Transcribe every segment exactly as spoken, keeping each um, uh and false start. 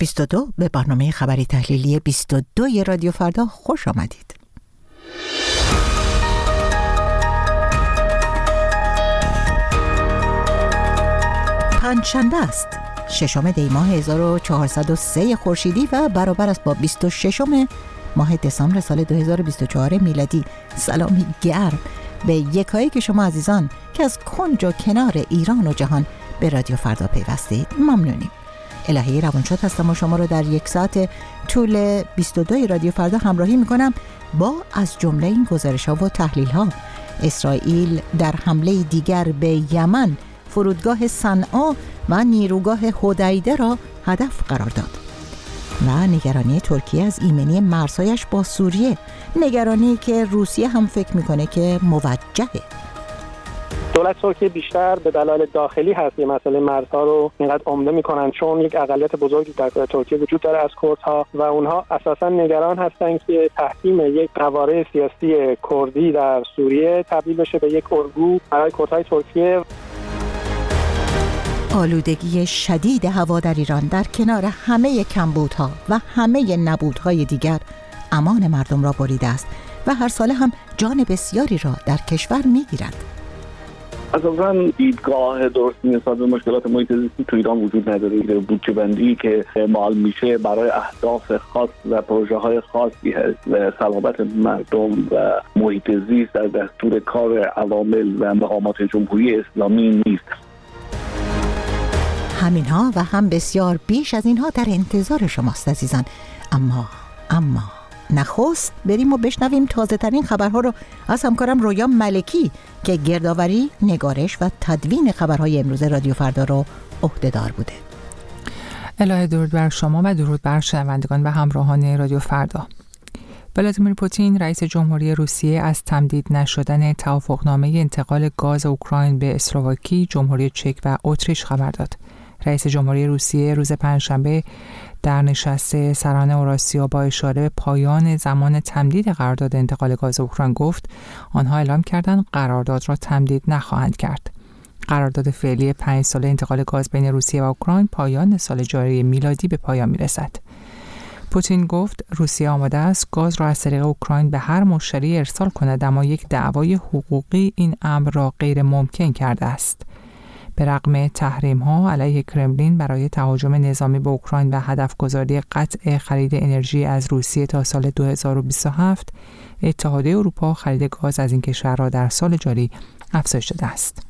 بیست و دو به برنامه خبری تحلیلی بیست و دو رادیو فردا خوش آمدید. پنجشنبه است، ششم دی ماه هزار و چهارصد و سه خورشیدی و برابر است با بیست و ششم ماه دسامبر سال دو هزار و بیست و چهار میلادی. سلامی گرم به یکایی که شما عزیزان که از کنج و کنار ایران و جهان به رادیو فردا پیوستید ممنونیم. الهی روانشاد هستم و شما رو در یک ساعت طول بیست و دو رادیو فردا همراهی میکنم با از جمله این گزارش ها و تحلیل ها: اسرائیل در حمله دیگر به یمن فرودگاه صنعا و نیروگاه حدیده را هدف قرار داد و نگرانی ترکیه از ایمنی مرزهایش با سوریه، نگرانی که روسیه هم فکر میکنه که موجهه. دولت ترکیه بیشتر به دلایل داخلی هست یه مسئله مرزها رو اینقدر عمده میکنن، چون یک اقلیت بزرگی در ترکیه وجود داره از کردها و اونها اساسا نگران هستن که تحکیم یک قواره سیاسی کردی در سوریه تبدیل بشه به یک الگو برای کردهای ترکیه. آلودگی شدید هوا در ایران در کنار همه کمبودها و همه نبودهای دیگر امان مردم را بریده است و هر ساله هم جان بسیاری را در کشور میگیرد. اساساً دیدگاه درستی نسبت به مشکلات محیط زیستی تو ایران وجود نداره. بودجه بندی که اعمال میشه برای اهداف خاص و پروژه های خاصی هست و سلامت مردم و محیط زیست در دستور کار عوامل و مقامات جمهوری اسلامی نیست. همینها و هم بسیار بیش از اینها در انتظار شماست عزیزان. اما اما نخست بریم و بشنویم تازه ترین خبرها رو از همکارم رویا ملکی که گردآوری، نگارش و تدوین خبرهای امروز رادیو فردا رو عهده‌دار بوده. الهی درود بر شما و درود بر شنوندگان و همراهان رادیو فردا. ولادیمیر پوتین رئیس جمهوری روسیه از تمدید نشدن توافقنامه انتقال گاز اوکراین به اسلواکی، جمهوری چک و اتریش خبر داد. رئیس جمهوری روسیه روز پنجشنبه در نشست سران اوراسیا با اشاره به پایان زمان تمدید قرارداد انتقال گاز اوکراین گفت آنها اعلام کردند قرارداد را تمدید نخواهند کرد. قرارداد فعلی پنج ساله انتقال گاز بین روسیه و اوکراین پایان سال جاری میلادی به پایان میرسد. پوتین گفت روسیه آماده است گاز را از طریق اوکراین به هر مشتری ارسال کند، اما یک دعوای حقوقی این امر را غیر ممکن کرده است. به رغم تحریم‌ها علیه کرملین برای تهاجم نظامی به اوکراین و هدفگذاری قطع خرید انرژی از روسیه تا سال دو هزار و بیست و هفت، اتحادیه اروپا خرید گاز از این کشور را در سال جاری افزایش داده است.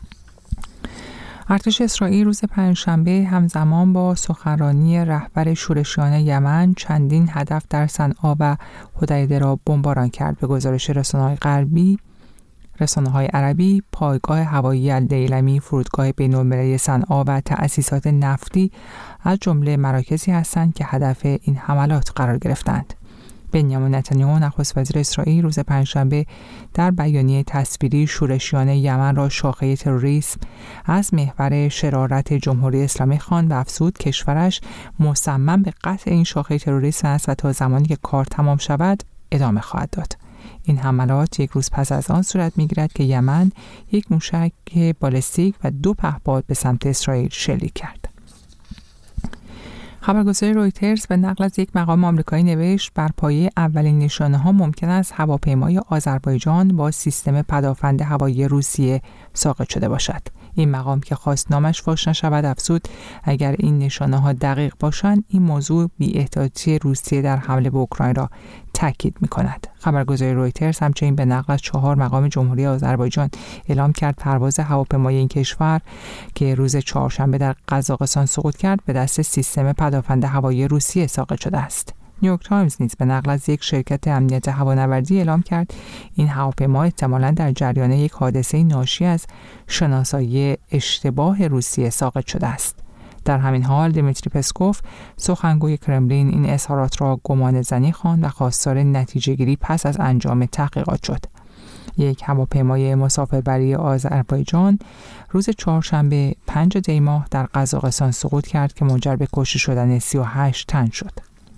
ارتش اسرائیل روز پنجشنبه همزمان با سخنرانی رهبر شورشیان یمن چندین هدف در صنعا و حدیده را بمباران کرد. به گزارش رسانه‌های غربی رسانه‌های عربی، پایگاه هوایی الدیلمی، فرودگاه بین‌المللی صنعا و تأسیسات نفتی از جمله مراکزی هستند که هدف این حملات قرار گرفتند. بنیامین نتانیاهو نخست وزیر اسرائیل روز پنجشنبه در بیانیه تصویری شورشیان یمن را شاخه تروریسم از محور شرارت جمهوری اسلامی خواند و افزود کشورش مصمم به قطع این شاخه تروریسم است و تا زمانی که کار تمام شود ادامه خواهد داد. این حملات یک روز پس از آن صورت می‌گیرد که یمن یک موشک بالستیک و دو پهپاد به سمت اسرائیل شلیک کرد. خبرگزاری رویترز به نقل از یک مقام آمریکایی نوشت بر پایه اولین نشانه‌ها ممکن است هواپیمای آذربایجان با سیستم پدافند هوایی روسیه ساقط شده باشد. این مقام که خواست نامش فاش نشود افزود اگر این نشانه‌ها دقیق باشند این موضوع بی‌احتیاطی روسیه در حمله به اوکراین را تاکید می‌کند. خبرگزاری رویترز همچنین به نقل از چهار مقام جمهوری آذربایجان اعلام کرد پرواز هواپیمای این کشور که روز چهارشنبه در قزاقستان سقوط کرد به دست سیستم پدافند هوایی روسیه ساقط شده است. نیویورک تایمز نیز به نقل از یک شرکت امنیت هوانوردی اعلام کرد این هواپیما احتمالاً در جریان یک حادثه ناشی از شناسایی اشتباه روسیه ساقط شده است. در همین حال دیمیتری پسکوف سخنگوی کرملین این اظهارات را گمانه‌زنی خواند و خواستار نتیجه‌گیری پس از انجام تحقیقات شد. یک هواپیمای مسافربری آذربایجان روز چهارشنبه پنج دی ماه در قزاقستان سقوط کرد که منجر به کشته شدن سی و هشت تن شد.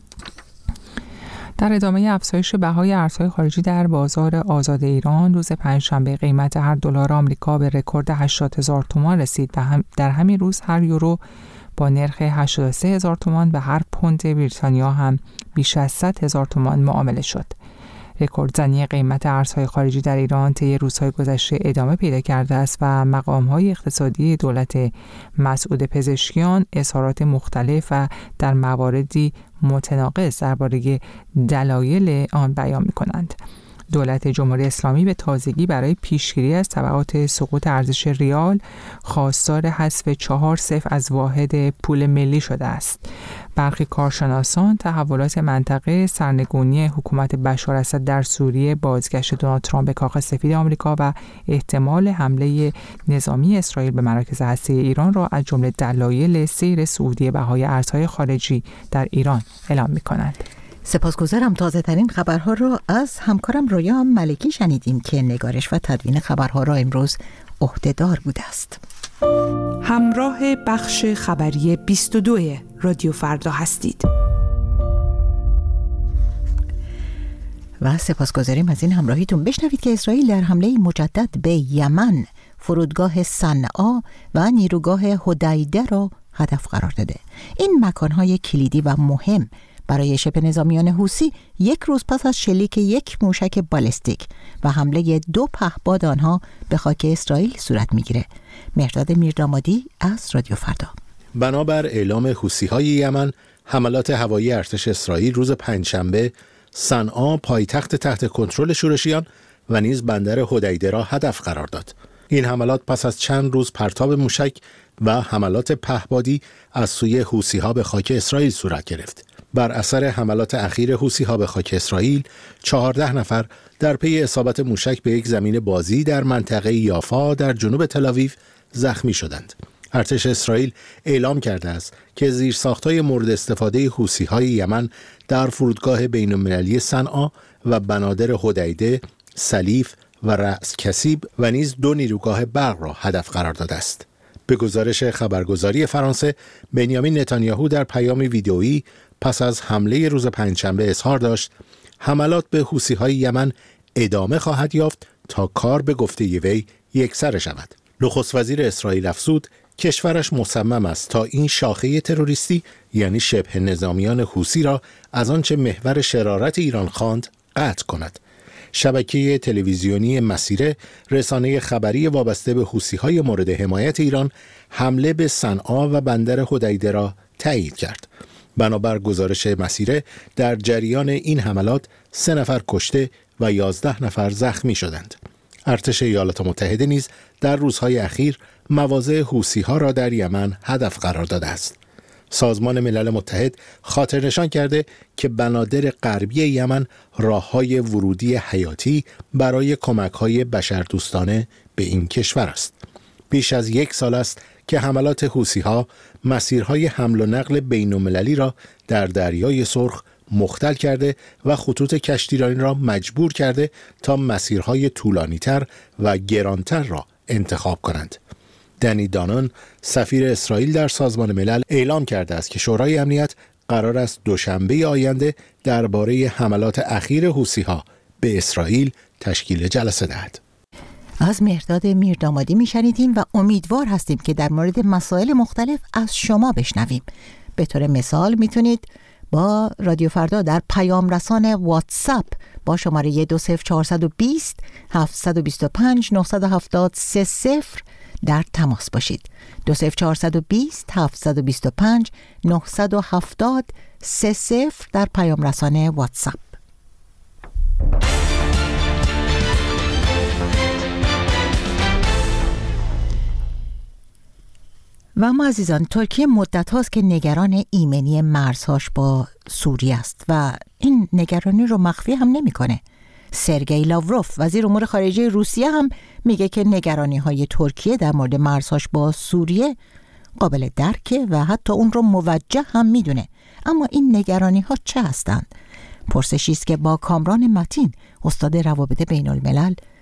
در ادامه افزایش بهای ارزهای خارجی در بازار آزاد ایران روز پنجشنبه قیمت هر دلار آمریکا به رکورد هشتاد هزار تومان رسید و هم در همین روز هر یورو با نرخ هشتاد و سه هزار تومان و هر پوند بریتانیا هم بیش از صد هزار تومان معامله شد. رکوردزنی قیمت ارزهای خارجی در ایران طی روزهای گذشته ادامه پیدا کرده است و مقام‌های اقتصادی دولت مسعود پزشکیان اظهارات مختلف و در مواردی متناقض درباره دلایل آن بیان می‌کنند. دولت جمهوری اسلامی به تازگی برای پیشگیری از تبعات سقوط ارزش ریال خواستار حذف چهار صفر از واحد پول ملی شده است. برخی کارشناسان تحولات منطقه، سرنگونی حکومت بشار اسد در سوریه، بازگشت دونالد ترامپ به کاخ سفید آمریکا و احتمال حمله نظامی اسرائیل به مراکز هسته‌ای ایران را از جمله دلایل سیر صعودی بهای ارزهای خارجی در ایران اعلام می‌کنند. سپاسگزارم. تازه ترین خبرها را از همکارم رویا ملکی شنیدیم که نگارش و تدوین خبرها را امروز عهده‌دار بوده است. همراه بخش خبری بیست و دو رادیو فردا هستید. و سپاسگزاریم از این همراهیتون. بشنوید که اسرائیل در حمله مجدد به یمن فرودگاه صنعا و نیروگاه هدیده را هدف قرار داده. این مکان‌های کلیدی و مهم برای شبه نظامیان حوثی یک روز پس از شلیک یک موشک بالستیک و حمله دو پهپاد آنها به خاک اسرائیل صورت میگیره. مهرداد میردامادی از رادیو فردا. بنابر اعلام حوثی‌های یمن، حملات هوایی ارتش اسرائیل روز پنجشنبه صنعا، پایتخت تحت کنترل شورشیان و نیز بندر هدیده را هدف قرار داد. این حملات پس از چند روز پرتاب موشک و حملات پهپادی از سوی حوثی‌ها به خاک اسرائیل صورت گرفت. بر اثر حملات اخیر حوثی‌ها به خاک اسرائیل، چهارده نفر در پی اصابت موشک به یک زمین بازی در منطقه یافا در جنوب تل‌آویو زخمی شدند. ارتش اسرائیل اعلام کرده است که زیرساخت‌های مورد استفاده حوثی‌های یمن در فرودگاه بین‌المللی صنعا و بنادر هدیده، سلیف و رأس کسیب و نیز دو نیروگاه برق را هدف قرار داده است. به گزارش خبرگزاری فرانسه، بنیامین نتانیاهو در پیامی ویدئویی پس از حمله روز پنجشنبه اظهار داشت حملات به حوثی‌های یمن ادامه خواهد یافت تا کار به گفته وی یکسره شود. نخست وزیر اسرائیل افزود کشورش مصمم است تا این شاخه تروریستی یعنی شبه نظامیان حوثی را از آنچه محور شرارت ایران خواند قطع کند. شبکه تلویزیونی مسیره، رسانه خبری وابسته به حوثی‌های مورد حمایت ایران، حمله به صنعا و بندر هدیده را تایید کرد. بنابر گزارش مسیره، در جریان این حملات سه نفر کشته و یازده نفر زخمی شدند. ارتش ایالات متحده نیز در روزهای اخیر مواضع حوثی‌ها را در یمن هدف قرار داده است. سازمان ملل متحد خاطر نشان کرده که بنادر غربی یمن راه‌های ورودی حیاتی برای کمک‌های بشردوستانه به این کشور است. بیش از یک سال است که حملات حوثی‌ها مسیرهای حمل و نقل بین‌المللی را در دریای سرخ مختل کرده و خطوط کشتیرانی را مجبور کرده تا مسیرهای طولانی‌تر و گرانتر را انتخاب کنند. دنی دانون، سفیر اسرائیل در سازمان ملل، اعلام کرده است که شورای امنیت قرار است دوشنبه آینده درباره حملات اخیر حوثی‌ها به اسرائیل تشکیل جلسه دهد. از مهرداد میردامادی میشنیدیم و امیدوار هستیم که در مورد مسائل مختلف از شما بشنویم. به طور مثال میتونید با رادیو فردا در پیام رسان واتساپ با شماره دو صفر چهارصد و بیست هفتصد و بیست و پنج نهصد و هفتاد سه صفر در تماس باشید. دو صفر چهارصد و بیست هفتصد و بیست و پنج نهصد و هفتاد سه صفر در پیام رسان واتساپ. و اما عزیزان، ترکیه مدت هاست که نگران ایمنی مرزهاش با سوریه است و این نگرانی رو مخفی هم نمی کنه. سرگئی لاوروف وزیر امور خارجه روسیه هم میگه که نگرانی های ترکیه در مورد مرزهاش با سوریه قابل درکه و حتی اون رو موجه هم میدونه. اما این نگرانی ها چه هستند؟ پرسشی است که با کامران متین، استاد روابط بین الملل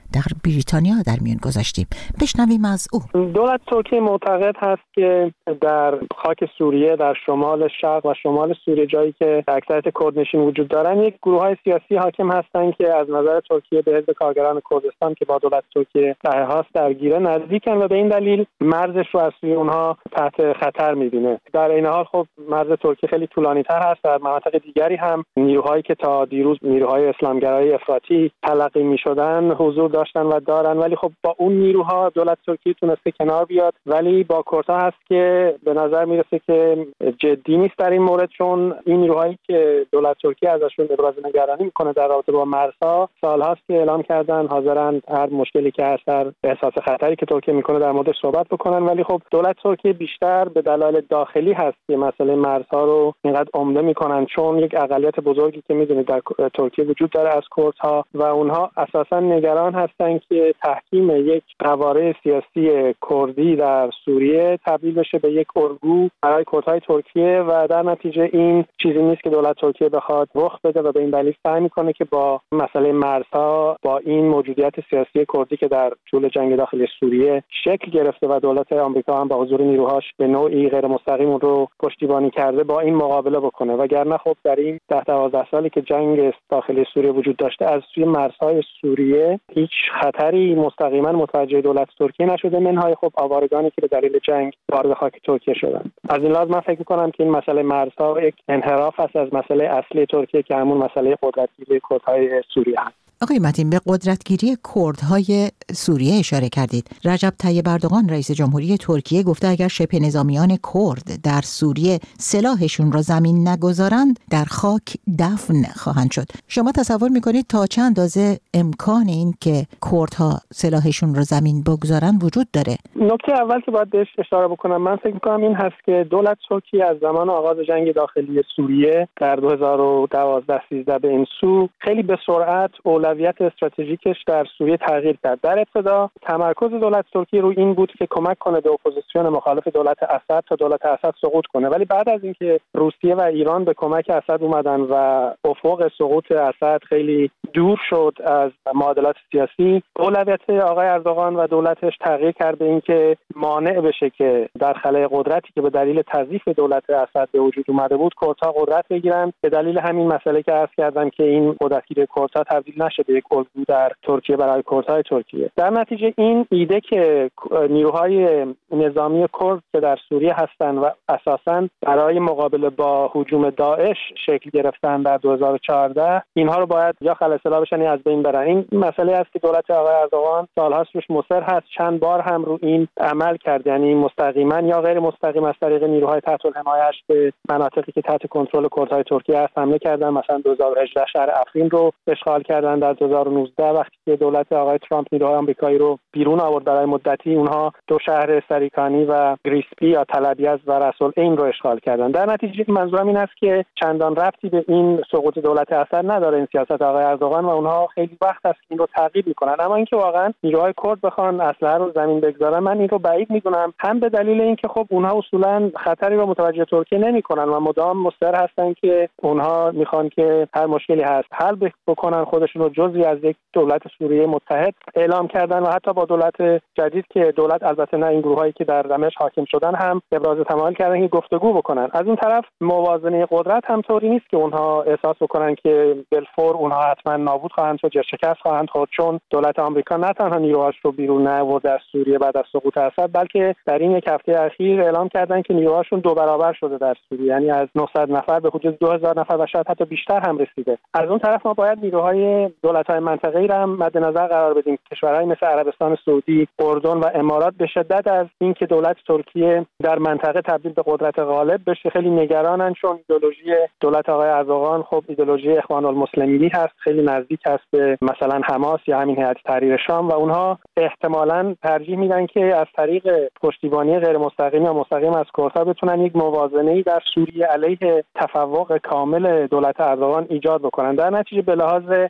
در بریتانیا در میان گذاشتیم. بشنویم از او. دولت ترکیه معتقد هست که در خاک سوریه، در شمال شرق و شمال سوریه، جایی که اکثریت کردنشین وجود دارن، یک گروه‌های سیاسی حاکم هستند که از نظر ترکیه به حزب کارگران کردستان که با دولت ترکیه دهه‌هاست درگیره نزدیکن و به این دلیل مرزش رو از سوی اونها تحت خطر می‌بینه. در این حال خب مرز ترکیه خیلی طولانی‌تر هست. در مناطق دیگری هم نیروهایی که تا دیروز نیروهای اسلامگرای افراطی تلقی می‌شدن حضور داشتن و دارن، ولی خب با اون نیروها دولت ترکیه تونسته کنار بیاد. ولی با کردها هست که به نظر میرسه که جدی نیست در این مورد، چون این نیروهایی که دولت ترکیه ازشون ابراز نگرانی میکنه در رابطه با مرزها سال‌هاست که اعلام کردن حاضرن هر مشکلی که هست، هر احساس خطری که ترکیه میکنه در موردش صحبت بکنن. ولی خب دولت ترکیه بیشتر به دلایل داخلی هست که مسئله مرزها رو اینقدر عمده میکنن، چون یک اقلیت بزرگی که میدونید در ترکیه وجود داره از کردها و اونها اساسا نگران هستن که تحکیم یک قواره سیاسی کردی در سوریه تبدیل بشه به یک الگو برای کردهای ترکیه و در نتیجه این چیزی نیست که دولت ترکیه بخواد رخ بده و به این دلیل سعی میکنه که با مسئله مرزها، با این موجودیت سیاسی کردی که در طول جنگ داخلی سوریه شکل گرفته و دولت آمریکا هم با حضور نیروهاش به نوعی غیر مستقیم اون رو پشتیبانی کرده، با این مقابله بکنه. وگرنه خب در این ده دوازده سالی که جنگ داخلی سوریه وجود داشته از سوی مرزهای سوریه هیچ خطری مستقیما متوجه دولت ترکیه نشده، منهای خب آوارگانی که به دلیل جنگ وارد خاک ترکیه شدن. از این لحاظ من فکر می‌کنم که این مسئله مرزها یک انحراف است از مسئله اصلی ترکیه که همون مسئله قدرتگیری کردهای سوریه است. آقای متین، به قدرتگیری کردهای سوریه اشاره کردید. رجب طیب اردوغان رئیس جمهوری ترکیه گفته اگر شبه نظامیان کرد در سوریه سلاحشون را زمین نگذارند در خاک دفن خواهند شد. شما تصور میکنید تا چه اندازه امکان این که کردها سلاحشون را زمین بگذارن وجود داره؟ نکته اول که باید بهش اشاره بکنم من فکر میکنم این هست که دولت ترکیه از زمان آغاز جنگ داخلی سوریه در دو هزار و دوازده سیزده به این سو خیلی به سرعت اولویت استراتژیکش در سوریه تغییر کرد. در ابتدا تمرکز دولت ترکیه روی این بود که کمک کنه به اپوزیسیون مخالف دولت اسد تا دولت اسد سقوط کنه، ولی بعد از اینکه روسیه و ایران به کمک اسد اومدن و افق سقوط اسد خیلی دور شد از معادلات سیاسی، اولویت آقای اردوغان و دولتش تغییر کرد به اینکه مانع بشه که در خلأ قدرتی که به دلیل تضعیف دولت اسد به وجود اومده بود کردها قدرت بگیرن. به دلیل همین مسئله که عرض کردم که این قدرتگیری کردها تبدیل نشه به یک الگو در ترکیه برای کردهای ترکیه. در نتیجه این ایده که نیروهای نظامی کرد که در سوریه هستند و اساساً برای مقابله با هجوم داعش شکل گرفتن در دو هزار و چهارده، اینها رو باید یا خلاص‌الله بشن یا از بین برن. این مسئله است که دولت آقای اردوغان سال‌هاست روش مصر هست، چند بار هم رو این عمل کرد، یعنی مستقیما یا غیر مستقیم از طریق نیروهای تحت الحمایه‌اش به مناطقی که تحت کنترل کردهای ترکیه هست حمله کردن. مثلا دو هزار و هجده شهر افرین رو اشغال کردن، در دو هزار و نوزده وقتی که دولت آقای ترامپ نیروهای آمریکایی رو بیرون آورد برای مدتی، اونها دو شهر سریکانی و گریسپی یا تلبیز و رسول این رو اشغال کردن. در نتیجه منظورم این است که چندان ربطی به این سقوط دولت اسد نداره این سیاست آقای اردوغان و اونها خیلی وقت است که این رو تعقیب میکنن. اما اینکه واقعا نیروهای کرد بخوان اسلحه رو زمین بگذارن، من این رو بعید میدونم، هم به دلیل اینکه خب اونها اصولا خطری رو متوجه ترکیه نمیکنن و مدام مصر هستن که اونها میخوان که هر مشکلی هست حل بکنن، خودشون رو جزئی از یک دولت سوریه متحد اعلام کردن و حتی با دولت جدید که دولت البته نه این گروهایی که در دمشق حاکم شدن هم ابراز تمایل کردن که گفتگو بکنن. از این طرف موازنه قدرت هم طوری نیست که اونها احساس بکنن که بالفور اونها حتما نابود خواهند شد یا شکست خواهند خورد، چون دولت آمریکا نه تنها نیروهاش رو بیرون نیاورده از سوریه بعد از سقوط اسد، بلکه در این یک هفته اخیر اعلام کردن که نیروهاشون دو برابر شده در سوریه، یعنی از نهصد نفر به حدود دو هزار نفر و شاید حتی بیشتر هم رسیده. از اون طرف ما باید نیروهای دولت‌های منطقه‌ای را مد نظر قرار بدیم. کشورهای مثل عربستان سعودی، اردن و امارات به شدت از اینکه دولت ترکیه در منطقه تبدیل به قدرت غالب بشه خیلی نگرانن، چون ایدئولوژی دولت آقای اردوغان خب ایدئولوژی اخوان المسلمینی هست، خیلی نزدیک هست به مثلا حماس یا همین هیئت تحریر شام و اونها احتمالاً ترجیح میدن که از طریق پشتیبانی غیر مستقیم یا مستقیم از کردها بتونن یک موازنه‌ای در سوریه علیه تفوق کامل دولت اردوغان ایجاد بکنن. در نتیجه به لحاظ ژئوپلیتیک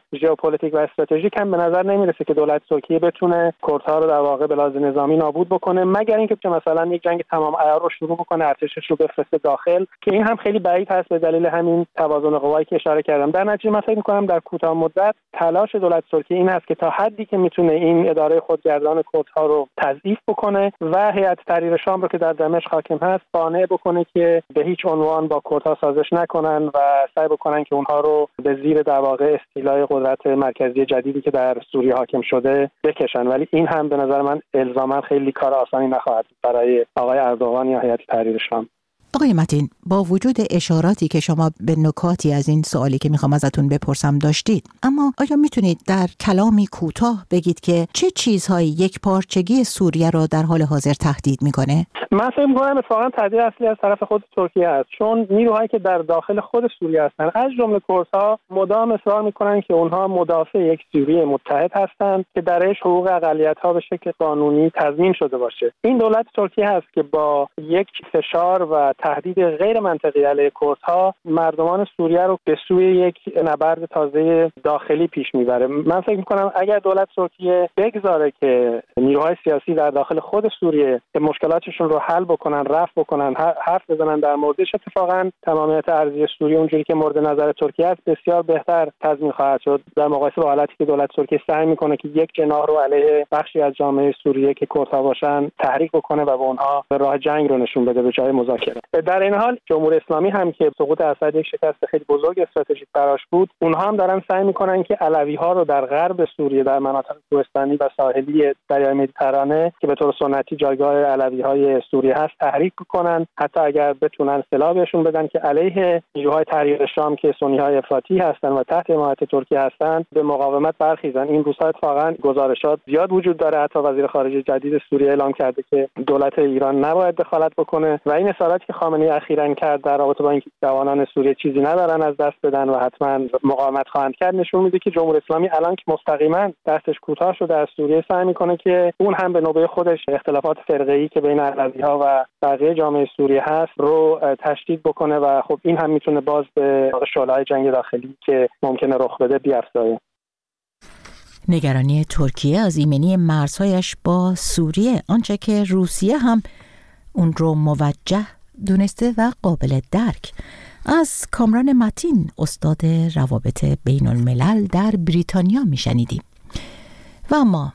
ژئوپلیتیک و استراتژیک هم به نظر نمیرسه که دولت ترکیه بتونه کردها رو در واقع به لحاظ نظامی نابود بکنه، مگر اینکه که مثلا یک جنگ تمام عیار رو شروع بکنه، ارتشش رو بفرسته داخل، که این هم خیلی بعید هست به دلیل همین توازن قوایی که اشاره کردم. در نتیجه من فکر می‌کنم در کوتاه مدت تلاش دولت ترکیه این هست که تا حدی که میتونه این اداره خودگردان کردها رو تضعیف بکنه و هیئت تحریر شام رو که در دمشق حاکم هست قانع بکنه که به هیچ عنوان با کردها سازش نکنن و سعی بکنن که اونها رو به زیر در واقع استیلای قدرت مرکزی جدیدی که در سوریه حاکم شده بکشن. ولی این هم به نظر من الزاما خیلی کار آسانی نخواهد برای آقای اردوغان یا هیئت تحریر شام. آقای متین، با وجود اشاراتی که شما به نکاتی از این سوالی که میخوام ازتون بپرسم داشتید، اما آیا میتونید در کلامی کوتاه بگید که چه چیزهایی یک پارچگی سوریه را در حال حاضر تهدید میکنه؟ من فکر می‌کنم اتفاقا تهدید اصلی از طرف خود ترکیه است، چون نیروهایی که در داخل خود سوریه هستند از جمله کردها مدام اصرار میکنن که اونها مدافع یک سوریه متحد هستند که درش حقوق اقلیت‌ها به شکل قانونی تضمین شده باشه. این دولت ترکیه هست که با یک فشار و تهدید غیر منطقی علیه کردها مردمان سوریه رو به سوی یک نبرد تازه داخلی پیش میبره. من فکر میکنم اگر دولت ترکیه بگذاره که نیروهای سیاسی در داخل خود سوریه مشکلاتشون رو حل بکنن، رفع بکنن، حرف بزنن در موردش، اتفاقا تمامیت ارضی سوریه اونجوری که مورد نظر ترکیه است بسیار بهتر تضمین خواهد شد در مقایسه با حالتی که دولت ترکیه سعی میکنه که یک جناح رو علیه بخشی از جامعه سوریه که کردها باشن تحریک بکنه و به اونها راه جنگ رو نشون بده به جای مذاکره. در این حال جمهوری اسلامی هم که سقوط اسد یک شکست خیلی بزرگ استراتژیک براش بود، اونها هم دارن سعی میکنن که علوی‌ها رو در غرب سوریه در مناطق کوهستانی و ساحلی دریای مدیترانه که به طور سنتی جایگاه علوی‌های سوریه هست تحریک کنن، حتی اگر بتونن سلاح بهشون بدن که علیه نیروهای تحریر شام که سنی‌های افراطی هستن و تحت حمایت ترکیه هستن به مقاومت برخیزن. این روزها اتفاقا گزارشات زیاد وجود داره، حتی وزیر خارجه جدید سوریه اعلام کرده که دولت ایران نباید دخالت بکنه و این اصراری که خامنه‌ای اخیراً کرد در رابطه با اینکه جوانان سوریه چیزی ندارن از دست بدن و حتما مقاومت خواهند کرد نشون میده که جمهوری اسلامی الان که مستقیما دستش کوتاه شده از سوریه سعی میکنه که اون هم به نوبه خودش اختلافات فرقه‌ای که بین علوی‌ها و بقیه جامعه سوریه هست رو تشدید بکنه و خب این هم میتونه باز به شعله‌های جنگ داخلی که ممکنه رخ بده بیافزایه. نگرانی ترکیه از ایمنی مرزهایش با سوریه، آنچه که روسیه هم اون رو موجه دونسته و قابل درک. از کامران متین، استاد روابط بین الملل در بریتانیا میشنیدیم. و اما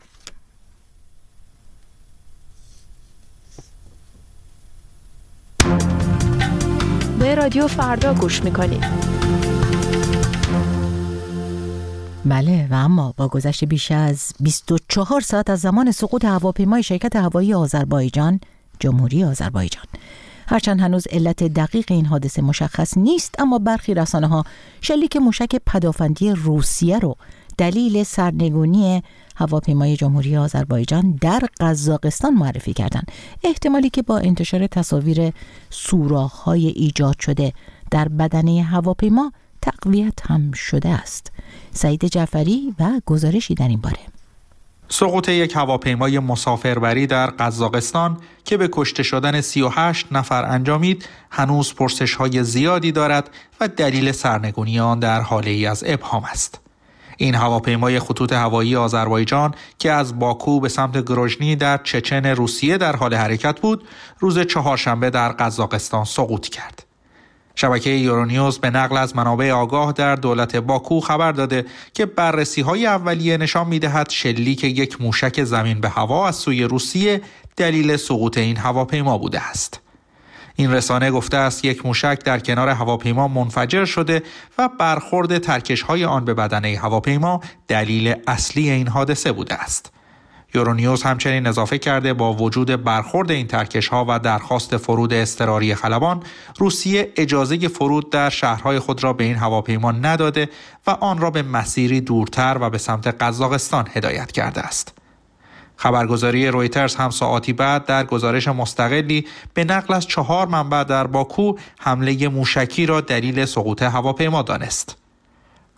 به رادیو فردا گوش میکنید. بله، و اما با گذشت بیش از بیست و چهار ساعت از زمان سقوط هواپیمای شرکت هوایی آذربایجان، جمهوری آذربایجان، هرچند هنوز علت دقیق این حادثه مشخص نیست، اما برخی رسانه‌ها شلیک موشک پدافندی روسیه رو دلیل سرنگونی هواپیمای جمهوری آذربایجان در قزاقستان معرفی کردند. احتمالی که با انتشار تصاویر سوراخ‌های ایجاد شده در بدنه هواپیما تقویت هم شده است. سعید جعفری و گزارشی در این باره. سقوط یک هواپیمای مسافربری در قزاقستان که به کشته شدن سی و هشت نفر انجامید هنوز پرسش‌های زیادی دارد و دلیل سرنگونی آن در حاله‌ای از ابهام است. این هواپیمای خطوط هوایی آذربایجان که از باکو به سمت گروژنی در چچن روسیه در حال حرکت بود، روز چهارشنبه در قزاقستان سقوط کرد. شبکه یورونیوز به نقل از منابع آگاه در دولت باکو خبر داده که بررسی‌های اولیه نشان می‌دهد شلیک یک موشک زمین به هوا از سوی روسیه دلیل سقوط این هواپیما بوده است. این رسانه گفته است یک موشک در کنار هواپیما منفجر شده و برخورد ترکش‌های آن به بدنه هواپیما دلیل اصلی این حادثه بوده است. یورونیوز همچنین اضافه کرده با وجود برخورد این ترکش‌ها و درخواست فرود اضطراری خلبان، روسیه اجازه فرود در شهرهای خود را به این هواپیما نداده و آن را به مسیری دورتر و به سمت قزاقستان هدایت کرده است. خبرگزاری رویترز هم ساعاتی بعد در گزارش مستقلی به نقل از چهار منبع در باکو حمله موشکی را دلیل سقوط هواپیما دانست.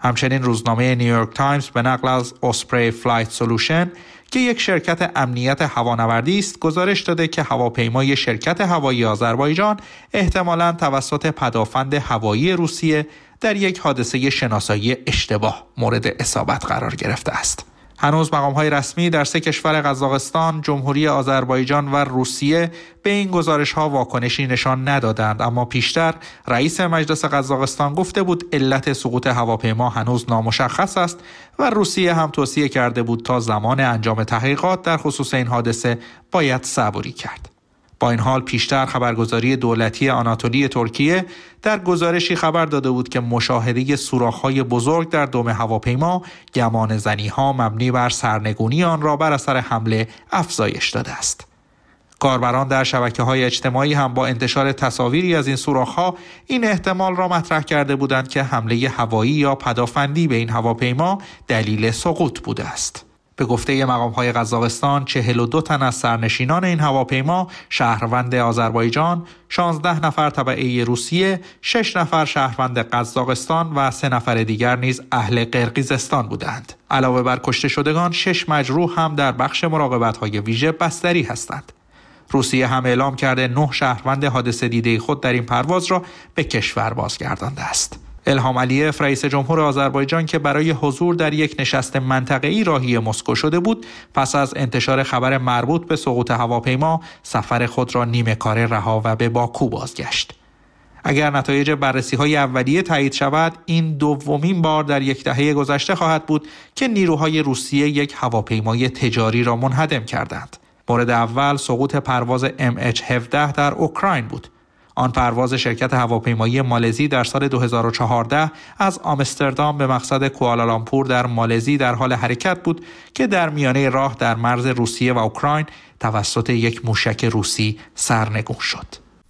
همچنین روزنامه نیویورک تایمز به نقل از اسپری فلایت سولوشن که یک شرکت امنیت هوانوردی است گزارش داده که هواپیمای شرکت هوایی آذربایجان احتمالاً توسط پدافند هوایی روسیه در یک حادثه شناسایی اشتباه مورد اصابت قرار گرفته است. هنوز مقام‌های رسمی در سه کشور قزاقستان، جمهوری آذربایجان و روسیه به این گزارش‌ها واکنشی نشان ندادند، اما پیشتر رئیس مجلس قزاقستان گفته بود علت سقوط هواپیما هنوز نامشخص است و روسیه هم توصیه کرده بود تا زمان انجام تحقیقات در خصوص این حادثه باید صبوری کرد. با این حال پیشتر خبرگزاری دولتی آناتولی ترکیه در گزارشی خبر داده بود که مشاهده سوراخ‌های بزرگ در دم هواپیما گمانه‌زنی‌ها مبنی بر سرنگونی آن را بر اثر حمله افزایش داده است. کاربران در شبکه‌های اجتماعی هم با انتشار تصاویری از این سوراخ‌ها این احتمال را مطرح کرده بودند که حمله هوایی یا پدافندی به این هواپیما دلیل سقوط بوده است. به گفته مقام‌های قزاقستان، چهل و دو تن از سرنشینان این هواپیما شهروند آذربایجان، شانزده نفر تبعه روسیه، شش نفر شهروند قزاقستان و سه نفر دیگر نیز اهل قرقیزستان بودند. علاوه بر کشته شدگان، شش مجروح هم در بخش مراقبت‌های ویژه بستری هستند. روسیه هم اعلام کرده نه شهروند حادثه دیده خود در این پرواز را به کشور بازگردانده است. الهام علیف رئیس جمهور آذربایجان که برای حضور در یک نشست منطقه‌ای راهی مسکو شده بود، پس از انتشار خبر مربوط به سقوط هواپیما سفر خود را نیمه کاره رها و به باکو بازگشت. اگر نتایج بررسی‌های اولیه تایید شود، این دومین بار در یک دهه گذشته خواهد بود که نیروهای روسیه یک هواپیمای تجاری را منهدم کردند. مورد اول سقوط پرواز ام اچ هفده در اوکراین بود. آن پرواز شرکت هواپیمایی مالزی در سال دو هزار و چهارده از آمستردام به مقصد کوالالامپور در مالزی در حال حرکت بود که در میانه راه در مرز روسیه و اوکراین توسط یک موشک روسی سرنگون شد.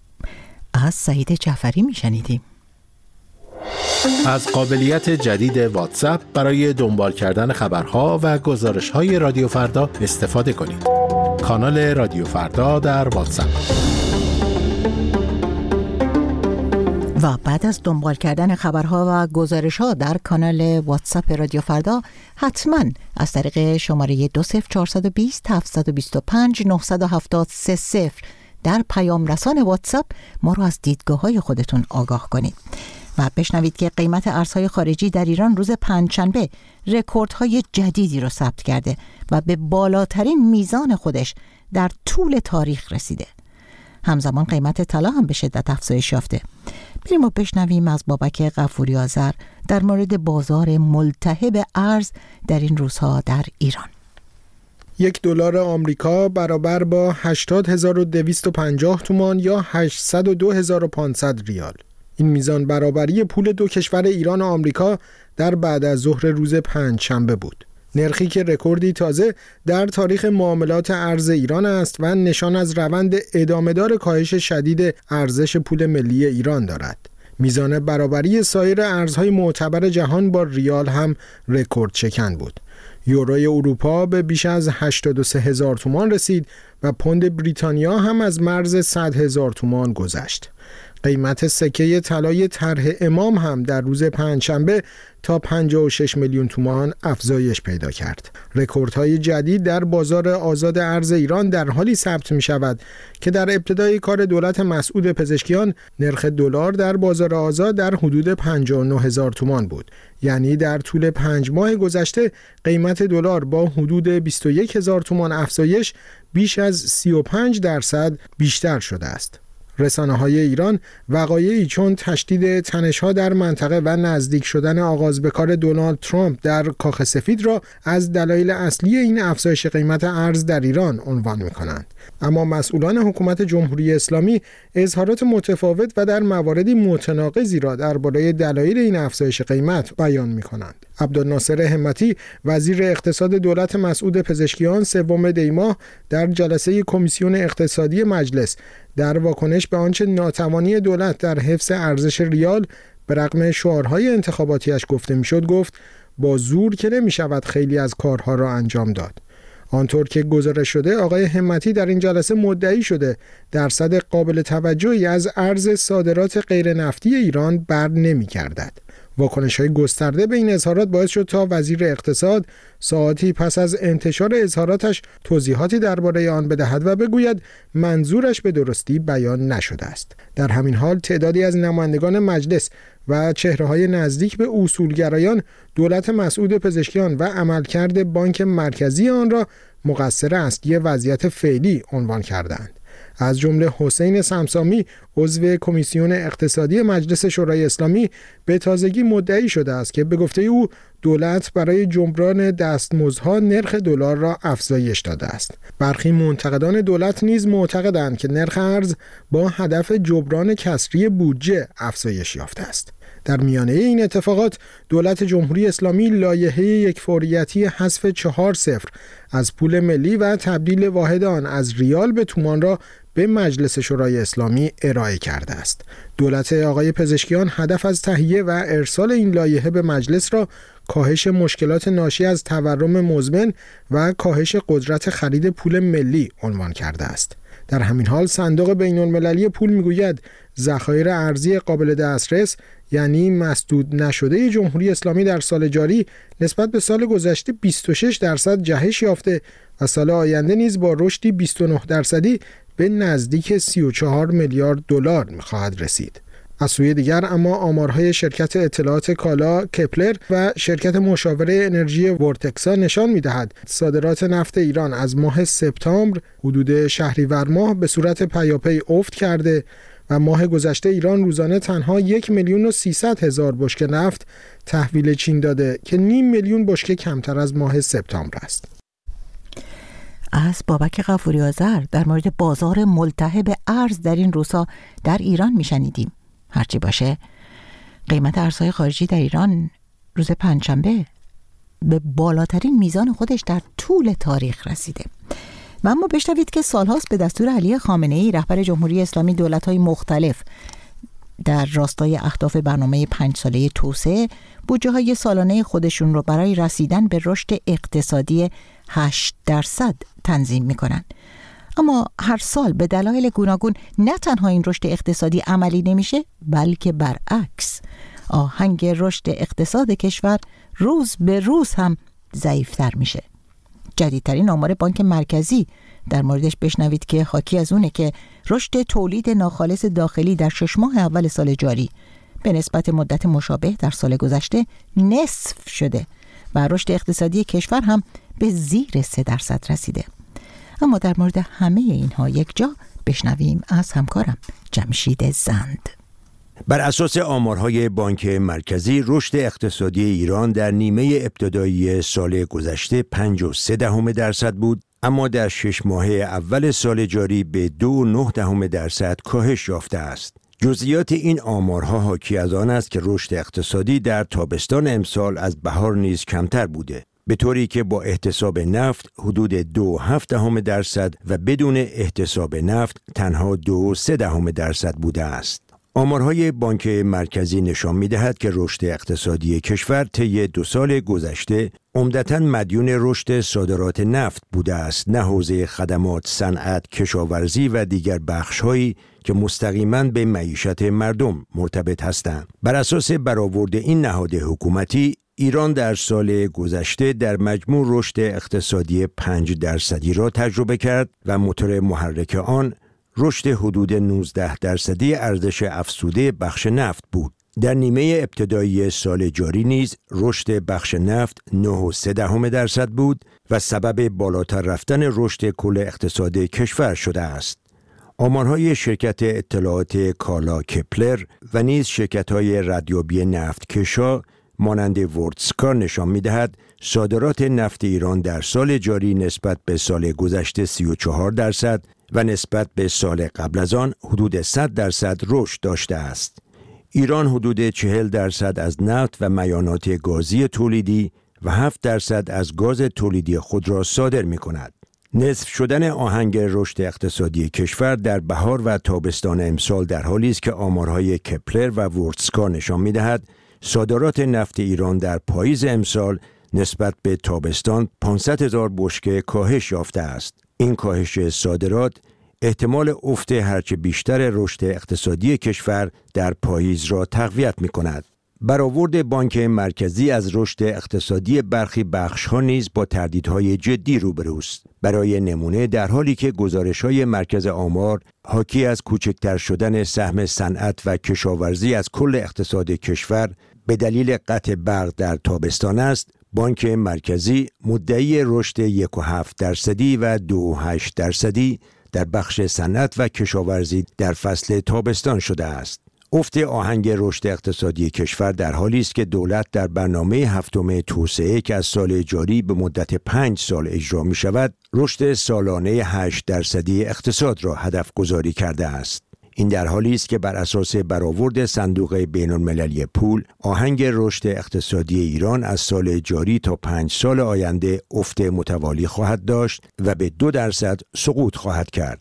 از سعید جعفری میشنیدیم. از قابلیت جدید واتساپ برای دنبال کردن خبرها و گزارش‌های رادیو فردا استفاده کنید. کانال رادیو فردا در واتساپ. و بعد از دنبال کردن خبرها و گزارش‌ها در کانال واتساپ رادیو فردا، حتما از طریق شماره دو صفر چهار دو صفر هفت دو پنج نه هفت سه صفر در پیام رسان واتساپ ما رو از دیدگاه‌های خودتون آگاه کنید و بشنوید که قیمت ارزهای خارجی در ایران روز پنجشنبه رکوردهای جدیدی رو ثبت کرده و به بالاترین میزان خودش در طول تاریخ رسیده. همزمان قیمت طلا هم به شدت افزایش یافته. بریم و بشنویم از بابک غفوری آذر در مورد بازار ملتهب ارز در این روزها در ایران. یک دلار آمریکا برابر با هشتاد هزار و دویست و پنجاه تومان یا هشتصد و دو هزار و پانصد ریال. این میزان برابری پول دو کشور ایران و آمریکا در بعد از ظهر روز پنجشنبه بود. نرخی که رکوردی تازه در تاریخ معاملات ارز ایران است و نشان از روند ادامه‌دار کاهش شدید ارزش پول ملی ایران دارد. میزان برابری سایر ارزهای معتبر جهان با ریال هم رکورد شکن بود. یوروی اروپا به بیش از هشتاد و سه هزار تومان رسید و پوند بریتانیا هم از مرز صد هزار تومان گذشت. قیمت سکه طلای طرح امام هم در روز پنجشنبه تا پنجاه و شش میلیون تومان افزایش پیدا کرد. رکوردهای جدید در بازار آزاد ارز ایران در حالی ثبت می شود که در ابتدای کار دولت مسعود پزشکیان نرخ دلار در بازار آزاد در حدود پنجاه و نه هزار تومان بود. یعنی در طول پنج ماه گذشته قیمت دلار با حدود بیست و یک هزار تومان افزایش بیش از سی و پنج درصد بیشتر شده است. رسانه‌های ایران وقایعی چون تشدید تنش‌ها در منطقه و نزدیک شدن آغاز به کار دونالد ترامپ در کاخ سفید را از دلایل اصلی این افزایش قیمت ارز در ایران عنوان می‌کنند. اما مسئولان حکومت جمهوری اسلامی اظهارات متفاوت و در مواردی متناقضی را درباره دلایل این افزایش قیمت بیان می‌کنند. عبدالناصر همتی وزیر اقتصاد دولت مسعود پزشکیان سوم دی ماه در جلسه کمیسیون اقتصادی مجلس در واکنش به آنچه ناتوانی دولت در حفظ ارزش ریال به رغم شعارهای انتخاباتیش گفته میشد گفت با زور که نمی شود خیلی از کارها را انجام داد. آنطور که گزارش شده آقای همتی در این جلسه مدعی شده درصد قابل توجهی از ارز صادرات غیر نفتی ایران بر نمی گردد. واکنش‌های گسترده به این اظهارات باعث شد تا وزیر اقتصاد ساعاتی پس از انتشار اظهاراتش توضیحاتی درباره آن بدهد و بگوید منظورش به درستی بیان نشده است. در همین حال تعدادی از نمایندگان مجلس و چهره‌های نزدیک به اصولگرایان دولت مسعود پزشکیان و عملکرد بانک مرکزی آن را مقصر اصلی وضعیت فعلی عنوان کردند. از جمله حسین سمسامی عضو کمیسیون اقتصادی مجلس شورای اسلامی به تازگی مدعی شده است که به گفته او دولت برای جبران دستمزدها نرخ دلار را افزایش داده است. برخی منتقدان دولت نیز معتقدند که نرخ ارز با هدف جبران کسری بودجه افزایش یافته است. در میانه این اتفاقات دولت جمهوری اسلامی لایحه یکفوریتی حذف چهار صفر از پول ملی و تبدیل واحد آن از ریال به تومان را به مجلس شورای اسلامی ارائه کرده است. دولت آقای پزشکیان هدف از تهیه و ارسال این لایحه به مجلس را کاهش مشکلات ناشی از تورم مزمن و کاهش قدرت خرید پول ملی عنوان کرده است. در همین حال صندوق بین‌المللی پول میگوید ذخایر ارزی قابل دسترس یعنی مسدود نشده جمهوری اسلامی در سال جاری نسبت به سال گذشته بیست و شش درصد جهش یافته و سال آینده نیز با رشدی بیست و نه درصدی به نزدیک سی و چهار میلیارد دلار می‌خواهد رسید. از سوی دیگر اما آمارهای شرکت اطلاعات کالا کپلر و شرکت مشاوره انرژی ورتکسا نشان می‌دهد صادرات نفت ایران از ماه سپتامبر حدود شهریور ماه به صورت پیاپی افت کرده و ماه گذشته ایران روزانه تنها یک میلیون و سیصد هزار بشکه نفت تحویل چین داده که نیم میلیون بشکه کمتر از ماه سپتامبر است. از بابک غفوری آذر در مورد بازار ملتهب ارز در این روزها در ایران میشنیدیم. هرچی باشه قیمت ارزهای خارجی در ایران روز پنجشنبه به بالاترین میزان خودش در طول تاریخ رسیده. و اما بشنوید که سالهاست به دستور علی خامنه‌ای رهبر جمهوری اسلامی دولت‌های مختلف در راستای اهداف برنامه پنج ساله توسعه بودجه‌های سالانه خودشون رو برای رسیدن به رشد اقتصادی هشت درصد تنظیم می‌کنن. اما هر سال به دلایل گوناگون نه تنها این رشد اقتصادی عملی نمیشه، بلکه برعکس آهنگ رشد اقتصاد کشور روز به روز هم ضعیف‌تر میشه. جدیدترین آمار بانک مرکزی در موردش بشنوید که حاکی از اونه که رشد تولید ناخالص داخلی در شش ماه اول سال جاری به نسبت مدت مشابه در سال گذشته نصف شده و رشد اقتصادی کشور هم به زیر سه درصد رسیده. اما در مورد همه اینها یک جا بشنویم از همکارم جمشید زند. بر اساس آمارهای بانک مرکزی رشد اقتصادی ایران در نیمه ابتدایی سال گذشته پنج و سه دهم درصد بود، اما در شش ماهه اول سال جاری به دو و نه دهم درصد کاهش یافته است. جزئیات این آمارها حاکی از آن است که رشد اقتصادی در تابستان امسال از بهار نیز کمتر بوده، به طوری که با احتساب نفت حدود دو و هفت دهم درصد و بدون احتساب نفت تنها دو و سه دهم درصد بوده است. آمارهای بانک مرکزی نشان می‌دهد که رشد اقتصادی کشور طی دو سال گذشته عمدتاً مدیون رشد صادرات نفت بوده است، نه حوزه خدمات، صنعت، کشاورزی و دیگر بخش‌هایی که مستقیماً به معیشت مردم مرتبط هستند. بر اساس برآورد این نهاد حکومتی، ایران در سال گذشته در مجموع رشد اقتصادی پنج درصدی را تجربه کرد و موتور محرک آن رشد حدود نوزده درصدی ارزش افزوده بخش نفت بود. در نیمه ابتدایی سال جاری نیز رشد بخش نفت نه و سه دهم درصد بود و سبب بالاتر رفتن رشد کل اقتصاد کشور شده است. آمارهای شرکت اطلاعات کالا کپلر و نیز شرکت‌های ردیابی نفت کشا مانند ورتسکا نشان می‌دهد صادرات نفت ایران در سال جاری نسبت به سال گذشته سی و چهار درصد و نسبت به سال قبل از آن حدود صد درصد رشد داشته است. ایران حدود چهل درصد از نفت و میانات گازی تولیدی و هفت درصد از گاز تولیدی خود را صادر می‌کند. نصف شدن آهنگ رشد اقتصادی کشور در بهار و تابستان امسال در حالی است که آمارهای کپلر و ورتسکا نشان می‌دهد صادرات نفت ایران در پاییز امسال نسبت به تابستان پانصد هزار بشکه کاهش یافته است. این کاهش صادرات احتمال افت هرچه بیشتر رشد اقتصادی کشور در پاییز را تقویت می‌کند. برآورد بانک مرکزی از رشد اقتصادی برخی بخش‌ها نیز با تهدیدهای جدی روبروست. برای نمونه در حالی که گزارش‌های مرکز آمار حاکی از کوچکتر شدن سهم صنعت و کشاورزی از کل اقتصاد کشور به دلیل قطع برق در تابستان است، بانک مرکزی مدعی رشد یک و هفت درصدی و دو و هشت درصدی در بخش صنعت و کشاورزی در فصل تابستان شده است. افت آهنگ رشد اقتصادی کشور در حالی است که دولت در برنامه هفتم توسعه که از سال جاری به مدت پنج سال اجرا می شود، رشد سالانه هشت درصدی اقتصاد را هدف گذاری کرده است. این در حالی است که بر اساس برآورد صندوق بین‌المللی پول، آهنگ رشد اقتصادی ایران از سال جاری تا پنج سال آینده افت متوالی خواهد داشت و به دو درصد سقوط خواهد کرد.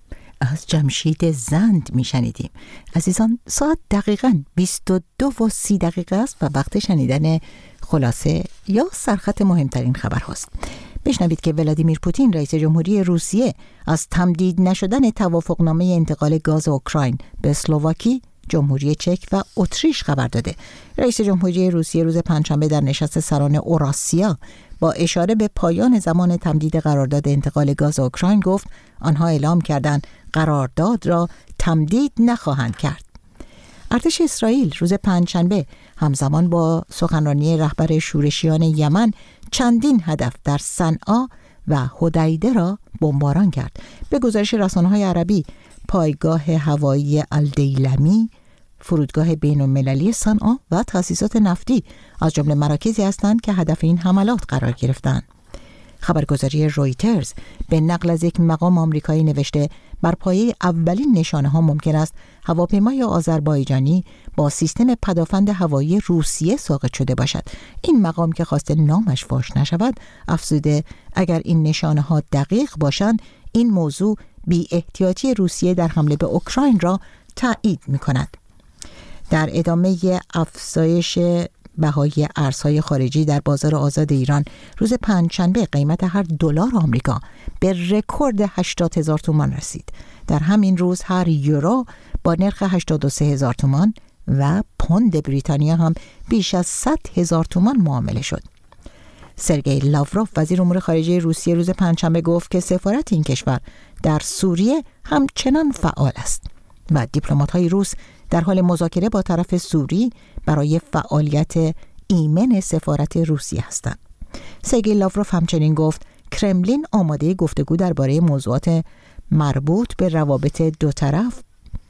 از جمشید زند می شنیدیم. عزیزان، ساعت دقیقاً بیست و دو و سی دقیقه است و وقت شنیدن خلاصه یا سرخط مهمترین خبر هاست. بشنوید که ولادیمیر پوتین رئیس جمهوری روسیه از تمدید نشدن توافقنامه انتقال گاز اوکراین به اسلواکی، جمهوری چک و اتریش خبر داده. رئیس جمهوری روسیه روز پنجشنبه در نشست سران اوراسیا با اشاره به پایان زمان تمدید قرارداد انتقال گاز اوکراین گفت آنها اعلام کردند قرارداد را تمدید نخواهند کرد. ارتش اسرائیل روز پنجشنبه همزمان با سخنرانی رهبر شورشیان یمن چندین هدف در صنعا و حدیده را بمباران کرد. به گزارش رسانه‌های عربی، پایگاه هوایی الدیلمی، فرودگاه بین‌المللی صنعا و تأسیسات نفتی از جمله مراکزی هستند که هدف این حملات قرار گرفتند. خبرگزاری رویترز به نقل از یک مقام آمریکایی نوشته بر پایه اولین نشانه ها ممکن است هواپیمای آذربایجانی با سیستم پدافند هوایی روسیه ساقط شده باشد. این مقام که خواسته نامش فاش نشود افزوده اگر این نشانه ها دقیق باشند این موضوع بی احتیاطی روسیه در حمله به اوکراین را تایید می کند. در ادامه افزایش بهای ارزهای خارجی در بازار آزاد ایران روز پنجشنبه قیمت هر دلار آمریکا به رکورد هشتاد هزار تومان رسید. در همین روز هر یورو با نرخ هشتاد و سه هزار تومان و پوند بریتانیا هم بیش از صد هزار تومان معامله شد. سرگئی لاوروف وزیر امور خارجه روسیه روز پنجشنبه گفت که سفارت این کشور در سوریه همچنان فعال است و دیپلمات‌های روس در حال مذاکره با طرف سوری برای فعالیت ایمن سفارت روسیه هستند. سرگئی لاوروف همچنین گفت کرملین آماده گفتگو درباره موضوعات مربوط به روابط دو طرف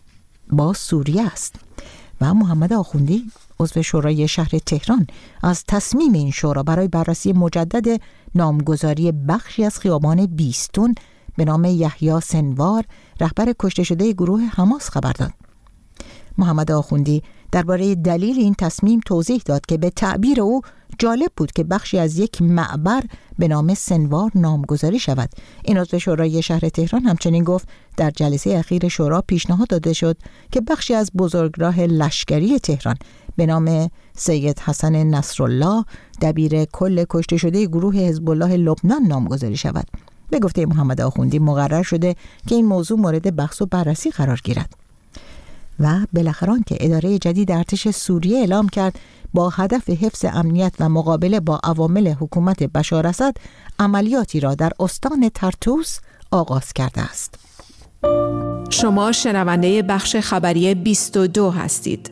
با سوریه است. و محمد آخوندی عضو شورای شهر تهران از تصمیم این شورا برای بررسی مجدد نامگذاری بخشی از خیابان بیستون به نام یحیی سنوار رهبر کشته شده گروه حماس خبر داد. محمد آخوندی درباره دلیل این تصمیم توضیح داد که به تعبیر او جالب بود که بخشی از یک معبر به نام سنوار نامگذاری شود. این عضو شورای شهر تهران همچنین گفت در جلسه اخیر شورا پیشنهاد داده شد که بخشی از بزرگراه لشکری تهران به نام سید حسن نصرالله دبیر کل کشته شده گروه حزب الله لبنان نامگذاری شود. به گفته محمد آخوندی مقرر شده که این موضوع مورد بحث و بررسی قرار گیرد. و بالاخره که اداره جدید ارتش سوریه اعلام کرد با هدف حفظ امنیت و مقابله با عوامل حکومت بشار اسد عملیاتی را در استان ترتوس آغاز کرده است. شما شنونده بخش خبری بیست و دو هستید.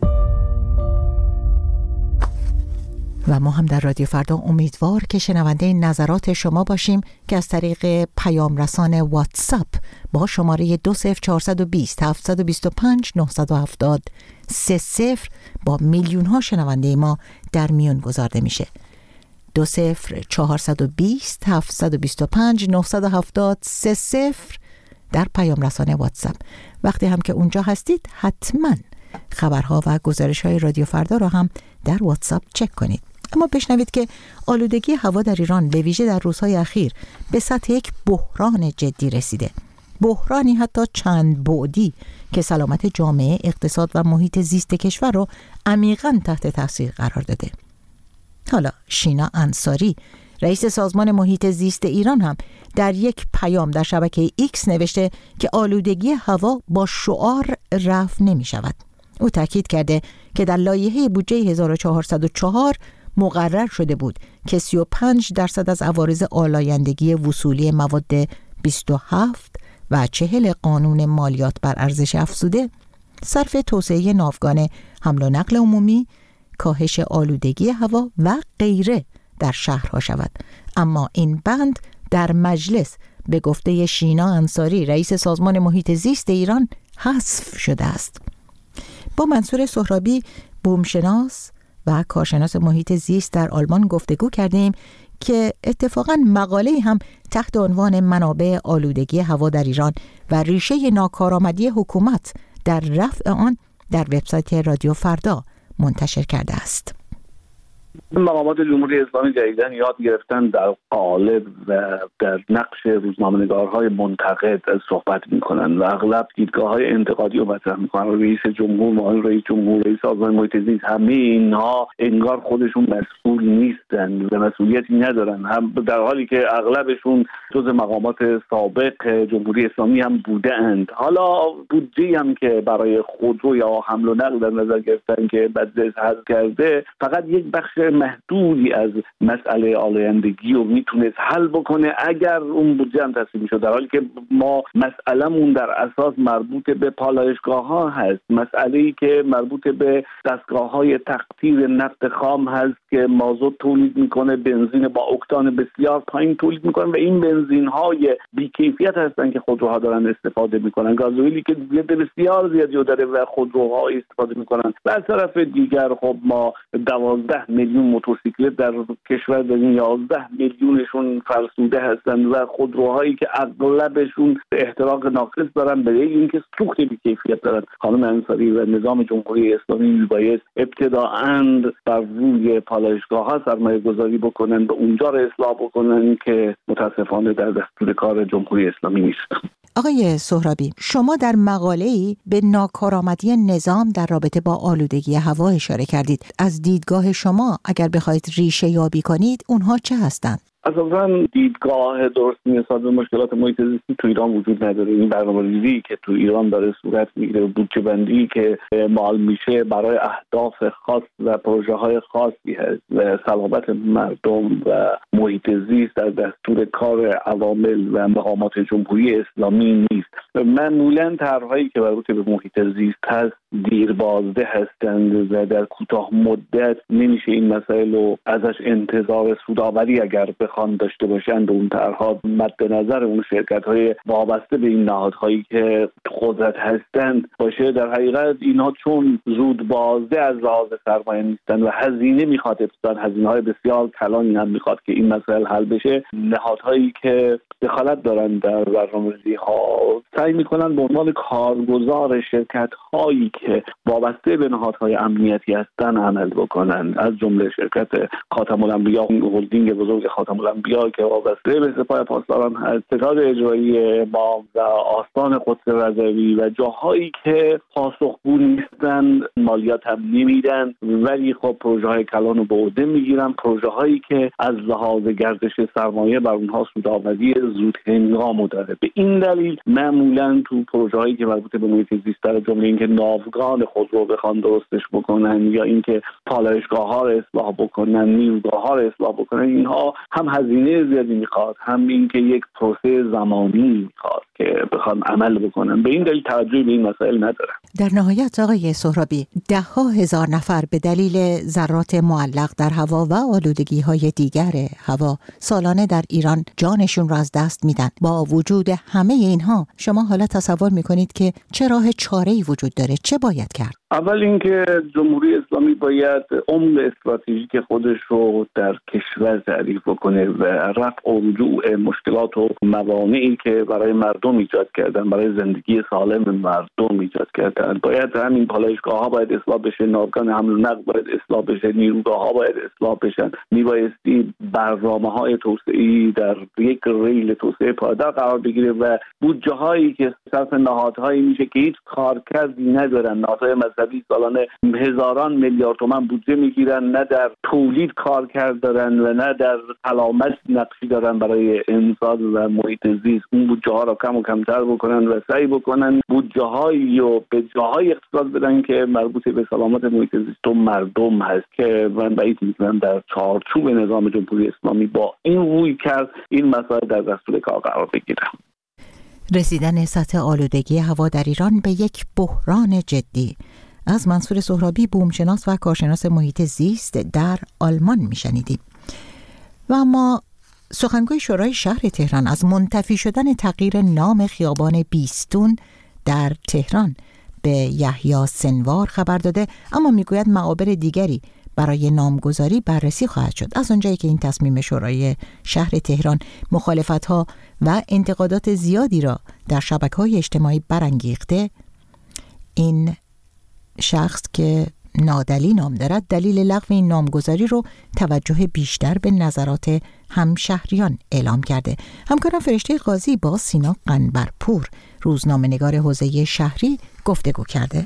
و ما هم در رادیو فردا امیدوار که شنونده نظرات شما باشیم که از طریق پیام رسان واتساپ با شماره دو صفر چهارصد و بیست هفتصد و بیست و پنج نهصد و هفتاد سه صفر با میلیون ها شنونده ما در میون گذارده میشه. دو صفر چهارصد و بیست هفتصد و بیست و پنج نهصد و هفتاد سه صفر در پیام رسان واتساپ. وقتی هم که اونجا هستید حتما خبرها و گزارش های رادیو فردا را هم در واتساپ چک کنید. اما بشنوید که آلودگی هوا در ایران به ویژه در روزهای اخیر به سطح یک بحران جدی رسیده. بحرانی حتی چند بعدی که سلامت جامعه، اقتصاد و محیط زیست کشور را عمیقاً تحت تاثیر قرار داده. حالا شینا انصاری رئیس سازمان محیط زیست ایران هم در یک پیام در شبکه ایکس نوشته که آلودگی هوا با شعار رفع نمی شود. او تاکید کرده که در لایحه بودجه هزار و چهارصد و چهار مقرر شده بود که سی و پنج درصد از عوارض آلایندگی وصولی مواد بیست و هفت و چهل قانون مالیات بر ارزش افزوده صرف توسعه ناوگان حمل و نقل عمومی، کاهش آلودگی هوا و غیره در شهرها شود. اما این بند در مجلس به گفته شینا انصاری رئیس سازمان محیط زیست ایران حذف شده است. با منصور سهرابی بومشناس و کارشناس محیط زیست در آلمان گفتگو کردیم که اتفاقاً مقاله هم تحت عنوان منابع آلودگی هوا در ایران و ریشه ناکارآمدی حکومت در رفع آن در وبسایت رادیو فردا منتشر کرده است. مقامات جمهوری اسلامی جدیداً یاد گرفتن در قالب و در نقش روزنامه‌نگارهای منتقد صحبت می‌کنن و اغلب دیدگاه‌های انتقادی رو مطرح می‌کنن. رئیس جمهور، معاون رئیس جمهور، رئیس سازمان محیط زیست، همه اینها انگار خودشون مسئول نیستن و مسئولیتی ندارن، هم در حالی که اغلبشون جز مقامات سابق جمهوری اسلامی هم بودند. حالا بودجه‌ای هم که برای خودرو یا حمل و نقل در نظر گرفتن که مجلس حذف کرده فقط یک بخش محدودی از مسئله آلایندگی رو میتونست حل بکنه اگر اون بودجه هم تصویب شد، در حالی که ما مسئله‌مون در اساس مربوط به پالایشگاه‌ها هست، مسئله‌ای که مربوط به دستگاه‌های تقطیر نفت خام هست که مازوت تولید میکنه، بنزین با اکتان بسیار پایین تولید میکنه و این بنزین‌های بی‌کیفیت هستن که خودروها دارن استفاده میکنن، گازوئیلی که زیاد بسیار زیادی داره و خودروها استفاده میکنن. و از طرف دیگر خب ما دوازده میلیون موتورسیکلت در کشور داریم، یازده میلیونشون فرسوده هستند و خودروهایی که اغلبشون احتراق ناقص دارن به اینکه سوخت بی‌کیفیت دارن. خانم انصاری و نظام جمهوری اسلامی میباید ابتداءً بر روی پالایشگاه‌ها سرمایه گذاری بکنن، به اونجا رو اصلاح بکنن که متاسفانه در دستور کار جمهوری اسلامی نیست. آقای سهرابی، شما در مقاله‌ای به ناکارآمدی نظام در رابطه با آلودگی هوا اشاره کردید. از دیدگاه شما اگر بخواید ریشه یابی کنید اونها چه هستند؟ اساساً دیدگاه درست نسبت به مشکلات محیط زیستی تو ایران وجود نداره. این برنامه‌ریزی که تو ایران داره صورت میگیره، بودجه بندی که مال میشه برای اهداف خاص و پروژه‌های خاصی هست و سلامت مردم و محیط زیست در دستور کار عوامل و مقامات جمهوری اسلامی نیست. معمولاً طرح‌هایی که مربوط به محیط زیست هست دیربازده هستند و در کوتاه مدت نمیشه این مسائل رو ازش انتظار سودآوری اگر بخوان داشته باشند اون طرح‌ها مد نظر اون شرکت‌های وابسته به این نهادهایی که قدرت هستند باشه. در حقیقت اینها چون زود بازده از لحاظ سرمایه نیستن و هزینه میخواد، ابتداً هزینه‌های بسیار کلانی هم میخواد که این مسائل حل بشه، نهادهایی که دخالت دارن در برنامه‌ریزی‌ها سعی میکنن به عنوان کارگزار شرکت‌هایی که وابسته به نهادهای امنیتی هستن عمل بکنن، از جمله شرکت خاتم الانبیا، هلدینگ بزرگ خاتم الانبیا که وابسته به سپاه پاسداران هست، ستاد اجرایی ما و آستان قدس رضوی و جاهایی که پاسخگو نیستن، مالیات هم نمیدن ولی خب پروژه های کلان رو به عهده میگیرن، پروژه هایی که از لحاظ گردش سرمایه بر اونها سودآوری زود هنگام داره. به این دلیل معمولا تو پروژه هایی که مربوط به محیط زیست در جمله اینکه ناوگان خود رو بخوان درستش بکنن یا اینکه پالایشگاه ها رو اصلاح بکنن، نیروگاه ها رو اصلاح بکنن، اینها هم هزینه زیادی میخواد، هم اینکه یک پروسه زمانی میخواد که بخوان عمل بکنن. به این دلیل توجه به این مسائل ندارن. در نهایت آقای سهرابی، ده ها هزار نفر به دلیل ذرات معلق در هوا و آلودگی های دیگر هوا سالانه در ایران جانشون را از دست میدن. با وجود همه اینها شما حالا تصور میکنید که چه راه چاره‌ای وجود داره؟ چه باید کرد؟ اول اینکه جمهوری اسلامی باید عمق استراتژیک خودش رو در کشور تعریف بکنه و رفع و رجوع مشکلات و موانعی که برای مردم ایجاد کردن، برای زندگی سالم مردم ایجاد کردن. باید همین پالایشگاه‌ها باید اصلاح بشه، ناوگان حمل و نقل باید اصلاح بشه، نیروگاه‌ها باید اصلاح بشن. میبایستی برنامه‌های توسعه‌ای در یک ریل توسعه پایدار قرار بگیره و بودجه‌هایی که صرف نهادهایی میشه که هیچ کارکردی ندارن، نهادهای مذهبی سالانه هزاران میلیارد تومان بودجه میگیرن، نه در تولید کارکرد دارن و نه در سلامت نقشی دارن برای انسان و محیط زیست. اون بودجه ها رو کم و کمتر بکنن و سعی بکنن بودجه هایی رو به جاهای اختصاص بدن که مربوط به سلامت محیط زیست و مردم هست که من بعید می‌دونم در چارچوب نظام جمهوری اسلامی با این روی کرد این مسائل در دستور کار قرار بگیره. رسیدن سطح آلودگی هوا در ایران به یک بحران جدی. از منصور سهرابی، بومشناس و کارشناس محیط زیست در آلمان میشنیدیم. و اما سخنگوی شورای شهر تهران از منتفی شدن تغییر نام خیابان بیستون در تهران به یحیی سنوار خبر داده، اما میگوید معابر دیگری برای نامگذاری بررسی خواهد شد. از اونجایی که این تصمیم شورای شهر تهران مخالفت‌ها و انتقادات زیادی را در شبکه‌های اجتماعی برانگیخته، این شخص که نادلی نام دارد دلیل لغو این نامگذاری رو توجه بیشتر به نظرات همشهریان اعلام کرده. همکارم فرشته قاضی با سینا قنبرپور، روزنامه‌نگار حوزه شهری، گفتگو کرده.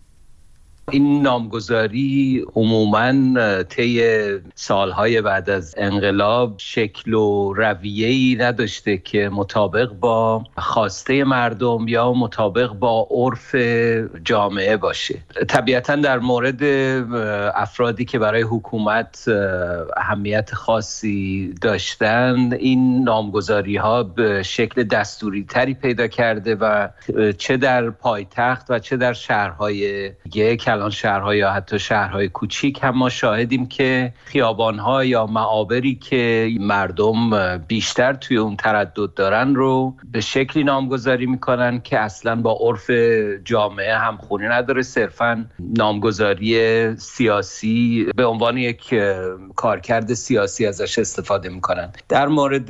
این نامگذاری عموماً طی سالهای بعد از انقلاب شکل و رویه‌ای نداشته که مطابق با خواسته مردم یا مطابق با عرف جامعه باشه. طبیعتاً در مورد افرادی که برای حکومت اهمیت خاصی داشتن، این نامگذاری‌ها به شکل دستوری تری پیدا کرده و چه در پایتخت و چه در شهرهای دیگه، الان شهرها یا حتی شهرهای کوچیک هم ما شاهدیم که خیابان‌ها یا معابری که مردم بیشتر توی اون تردد دارن رو به شکلی نامگذاری میکنن که اصلا با عرف جامعه همخوانی نداره، صرفاً نامگذاری سیاسی به عنوان یک کارکرد سیاسی ازش استفاده میکنن. در مورد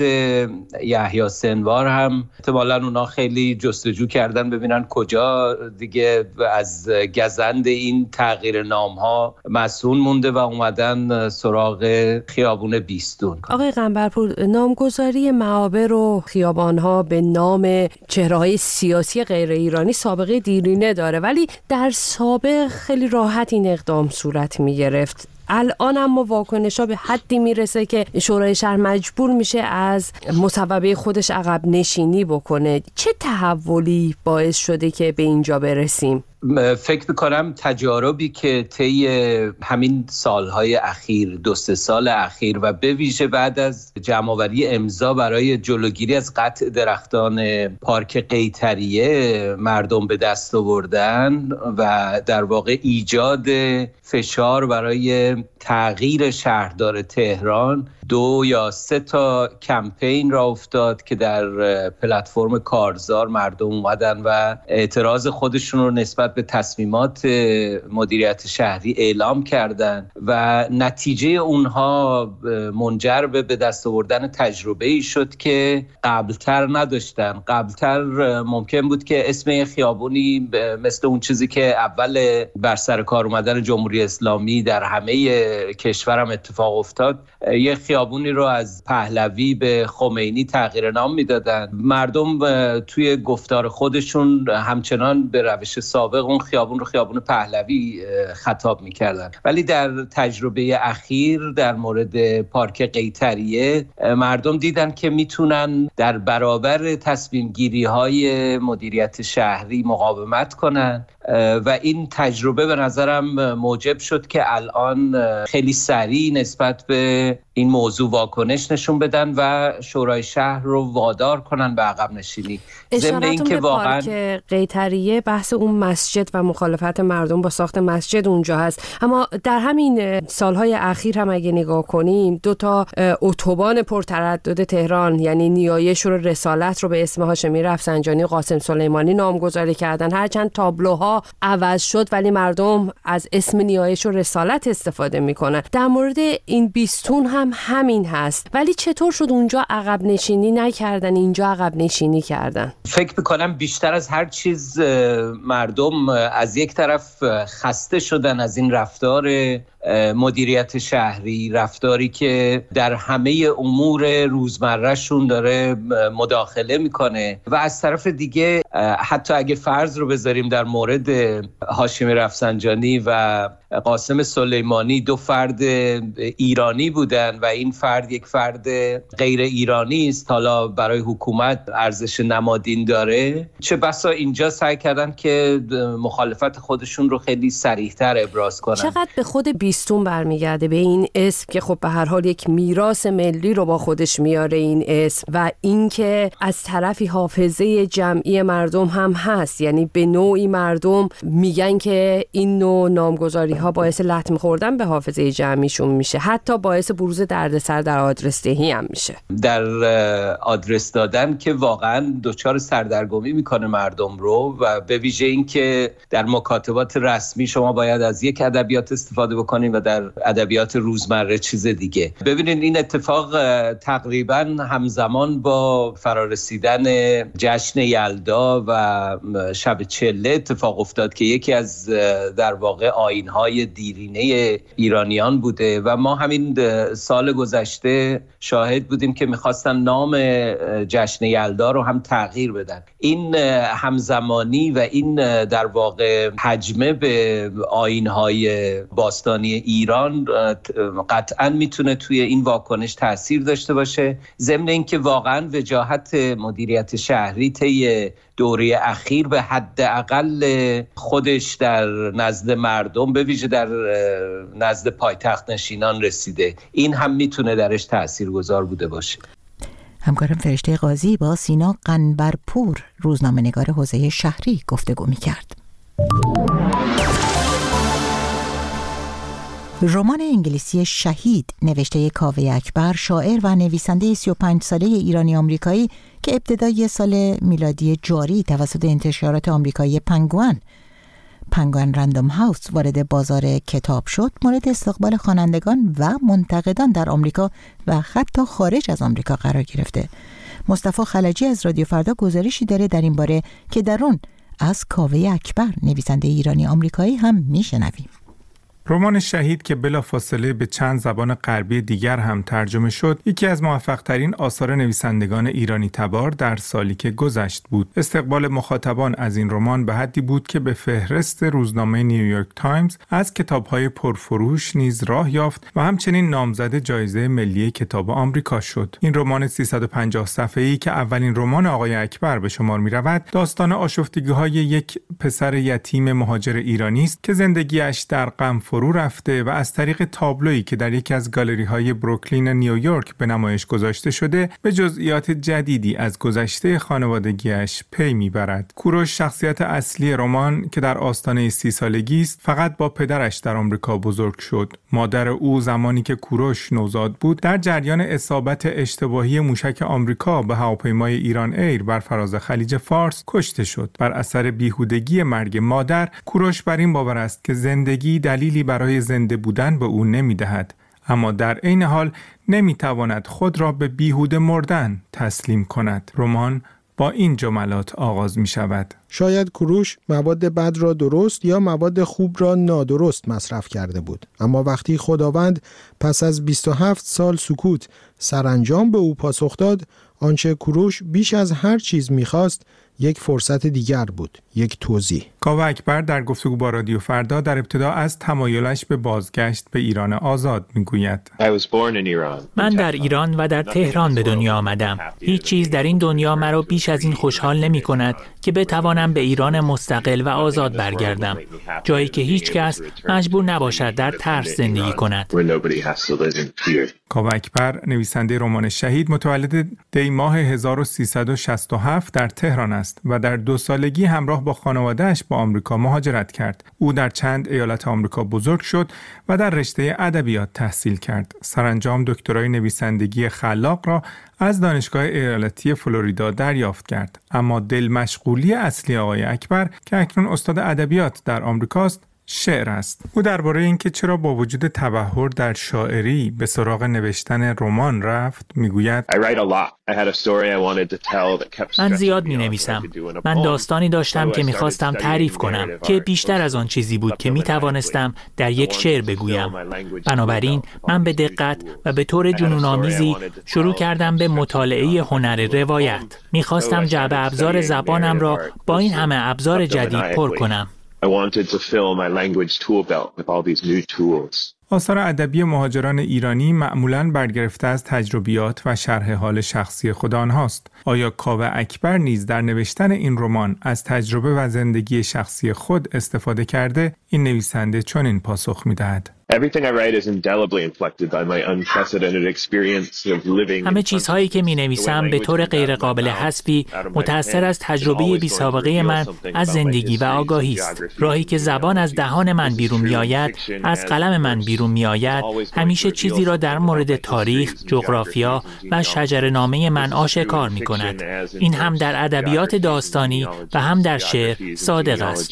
یحیی سنوار هم احتمالاً اونا خیلی جستجو کردن ببینن کجا دیگه از گزند این تغییر نام‌ها مسئول مونده و اومدن سراغ خیابون بیستون. آقای قنبرپور، نامگذاری معابر و خیابان‌ها به نام چهره‌های سیاسی غیر ایرانی سابقه دیرینه داره، ولی در سابق خیلی راحت این اقدام صورت می‌گرفت. الان اما واکنش‌ها به حدی میرسه که شورای شهر مجبور میشه از مصوبه خودش عقب نشینی بکنه. چه تحولی باعث شده که به اینجا برسیم؟ فکر میکنم تجاربی که طی همین سالهای اخیر، دو سه سال اخیر و به ویژه بعد از جمع‌آوری امضا برای جلوگیری از قطع درختان پارک قیطریه مردم به دست آوردن و در واقع ایجاد فشار برای تغییر شهردار تهران، دو یا سه تا کمپین را افتاد که در پلتفرم کارزار مردم اومدن و اعتراض خودشون رو نسبت به تصمیمات مدیریت شهری اعلام کردن و نتیجه اونها منجر به به دست آوردن تجربه‌ای شد که قبلتر نداشتن. قبلتر ممکن بود که اسم خیابونی مثل اون چیزی که اول بر سر کار اومدن جمهوری اسلامی در همه کشورم اتفاق افتاد، یه خیابونی رو از پهلوی به خمینی تغییر نام میدادن. مردم توی گفتار خودشون همچنان به روش سابق اون خیابون رو خیابون پهلوی خطاب میکردن، ولی در تجربه اخیر در مورد پارک قیطریه مردم دیدن که میتونن در برابر تصمیم گیری های مدیریت شهری مقاومت کنن و این تجربه به نظرم موجب شد که الان خیلی سریع نسبت به این موضوع واکنش نشون بدن و شورای شهر رو وادار کنن به عقب نشینی. اشارتون به واقعا... پارک قیطریه بحث اون مسجد و مخالفت مردم با ساخت مسجد اونجا هست، اما در همین سالهای اخیر هم اگه نگاه کنیم دو تا اتوبان پرتردد تهران، یعنی نیایش رو رسالت رو به اسم هاشمی رفسنجانی و قاسم سلیمانی نامگذاری کردن. هرچند تابلوها عوض شد ولی مردم از اسم نیایش و رسالت استفاده میکنن. در مورد این بیستون هم هم همین هست. ولی چطور شد اونجا عقب نشینی نکردن، اینجا عقب نشینی کردن؟ فکر میکنم بیشتر از هر چیز مردم از یک طرف خسته شدن از این رفتار مدیریت شهری، رفتاری که در همه امور روزمرهشون داره مداخله میکنه، و از طرف دیگه حتی اگه فرض رو بذاریم در مورد هاشمی رفسنجانی و قاسم سلیمانی دو فرد ایرانی بودن و این فرد یک فرد غیر ایرانی است، حالا برای حکومت ارزش نمادین داره، چه بسا اینجا سعی کردن که مخالفت خودشون رو خیلی صریح‌تر ابراز کنن. چقدر به خود بیستون برمیگرده به این اسم که خب به هر حال یک میراث ملی رو با خودش میاره این اسم، و اینکه از طرفی حافظه جمعی مردم هم هست، یعنی به نوعی مردم میگن که این نوع نامگذاری ها باعث لطمه خوردن به حافظه جمعیشون میشه، حتی باعث بروز دردسر در آدرس دهی هم میشه. در آدرس دادن که واقعا دچار سردرگمی میکنه مردم رو، و به ویژه این که در مکاتبات رسمی شما باید از یک ادبیات استفاده بکنید و در ادبیات روزمره چیز دیگه. ببینید این اتفاق تقریبا همزمان با فرارسیدن جشن یلدا و شب چله اتفاق افتاد که یکی از در واقع آیین‌های دیرینه ایرانیان بوده، و ما همین سال گذشته شاهد بودیم که می‌خواستن نام جشن یلدا رو هم تغییر بدن. این همزمانی و این در واقع حجمه به آیین‌های باستانی ایران قطعاً میتونه توی این واکنش تأثیر داشته باشه، ضمن اینکه واقعاً وجاهت مدیریت شهری طی دوره اخیر به حداقل خودش در نزد مردم، به ویژه در نزد پایتخت نشینان رسیده. این هم میتونه درش تاثیرگذار بوده باشه. همکارم فرشته قاضی با سینا قنبرپور، روزنامه‌نگار حوزه شهری، گفتگو می‌کرد. رمان انگلیسی شهید نوشته کاوه اکبر، شاعر و نویسنده سی و پنج ساله ایرانی آمریکایی که ابتدای سال میلادی جاری توسط انتشارات آمریکایی پنگوئن پنگوئن رندوم هاوس وارد بازار کتاب شد، مورد استقبال خوانندگان و منتقدان در آمریکا و حتی خارج از آمریکا قرار گرفته. مصطفی خلجی از رادیو فردا گزارشی داره در این باره که در اون از کاوه اکبر نویسنده ایرانی آمریکایی هم میشنویم. رمان شهید که بلافاصله به چند زبان غربی دیگر هم ترجمه شد، یکی از موفق‌ترین آثار نویسندگان ایرانی تبار در سالی که گذشت بود. استقبال مخاطبان از این رمان به حدی بود که به فهرست روزنامه نیویورک تایمز از کتاب‌های پرفروش نیز راه یافت و همچنین نامزد جایزه ملی کتاب آمریکا شد. این رمان سیصد و پنجاه صفحه‌ای که اولین رمان آقای اکبر به شمار می‌رود، داستان آشفتگی‌های یک پسر یتیم مهاجر ایرانی است که زندگیش در غم فرو رفته و از طریق تابلویی که در یکی از گالری‌های بروکلین نیویورک به نمایش گذاشته شده به جزئیات جدیدی از گذشته خانوادگیش پی میبرد. کوروش، شخصیت اصلی رمان که در آستانه سی سالگی است، فقط با پدرش در آمریکا بزرگ شد. مادر او زمانی که کوروش نوزاد بود در جریان اصابت اشتباهی موشک آمریکا به هواپیمای ایران ایر بر فراز خلیج فارس کشته شد. بر اثر بیهودگی مرگ مادر، کوروش بر این باور است که زندگی دلیلی برای زنده بودن به او نمی‌دهد، اما در عین حال نمی‌تواند خود را به بیهوده مردن تسلیم کند. رمان با این جملات آغاز می‌شود: شاید کوروش مواد بد را درست یا مواد خوب را نادرست مصرف کرده بود، اما وقتی خداوند پس از بیست و هفت سال سکوت سرانجام به او پاسخ داد، آنچه کوروش بیش از هر چیز می‌خواست یک فرصت دیگر بود، یک توضیح. کاوه اکبر در گفتگو با رادیو فردا در ابتدا از تمایلش به بازگشت به ایران آزاد میگوید: من در ایران و در تهران به دنیا آمدم. هیچ چیز در این دنیا مرا بیش از این خوشحال نمی کند که بتوانم به ایران مستقل و آزاد برگردم، جایی که هیچ کس مجبور نباشد در ترس زندگی کند. کاوه اکبر نویسنده رمان شهید متولد دی ماه هزار و سیصد و شصت و هفت در تهران است و در دو سالگی همراه با خانواده‌اش به آمریکا مهاجرت کرد. او در چند ایالت آمریکا بزرگ شد و در رشته ادبیات تحصیل کرد. سرانجام دکترای نویسندگی خلاق را از دانشگاه ایالتی فلوریدا دریافت کرد. اما دل مشغولی اصلی آقای اکبر که اکنون استاد ادبیات در آمریکاست، شعر است. او درباره اینکه چرا با وجود تبحر در شاعری به سراغ نوشتن رمان رفت میگوید: من زیاد می نویسم. من داستانی داشتم که میخواستم تعریف کنم که بیشتر از آن چیزی بود که می توانستم در یک شعر بگویم. بنابراین من به دقت و به طور جنون‌آمیزی شروع کردم به مطالعه هنر روایت. میخواستم جعبه ابزار زبانم را با این همه ابزار جدید پر کنم. آثار ادبی مهاجران ایرانی معمولاً برگرفته از تجربیات و شرح حال شخصی خود آنهاست. آیا کاوه اکبر نیز در نوشتن این رمان از تجربه و زندگی شخصی خود استفاده کرده؟ این نویسنده چنین پاسخ می‌دهد: همه چیزهایی که می نویسم به طور غیر قابل حذفی متأثر از تجربه بی سابقه من از زندگی و آگاهی است. راهی که زبان از دهان من بیرون می آید، از قلم من بیرون می آید، همیشه چیزی را در مورد تاریخ، جغرافیا و شجره‌نامه من آشکار می کند. این هم در ادبیات داستانی و هم در شعر صادق است.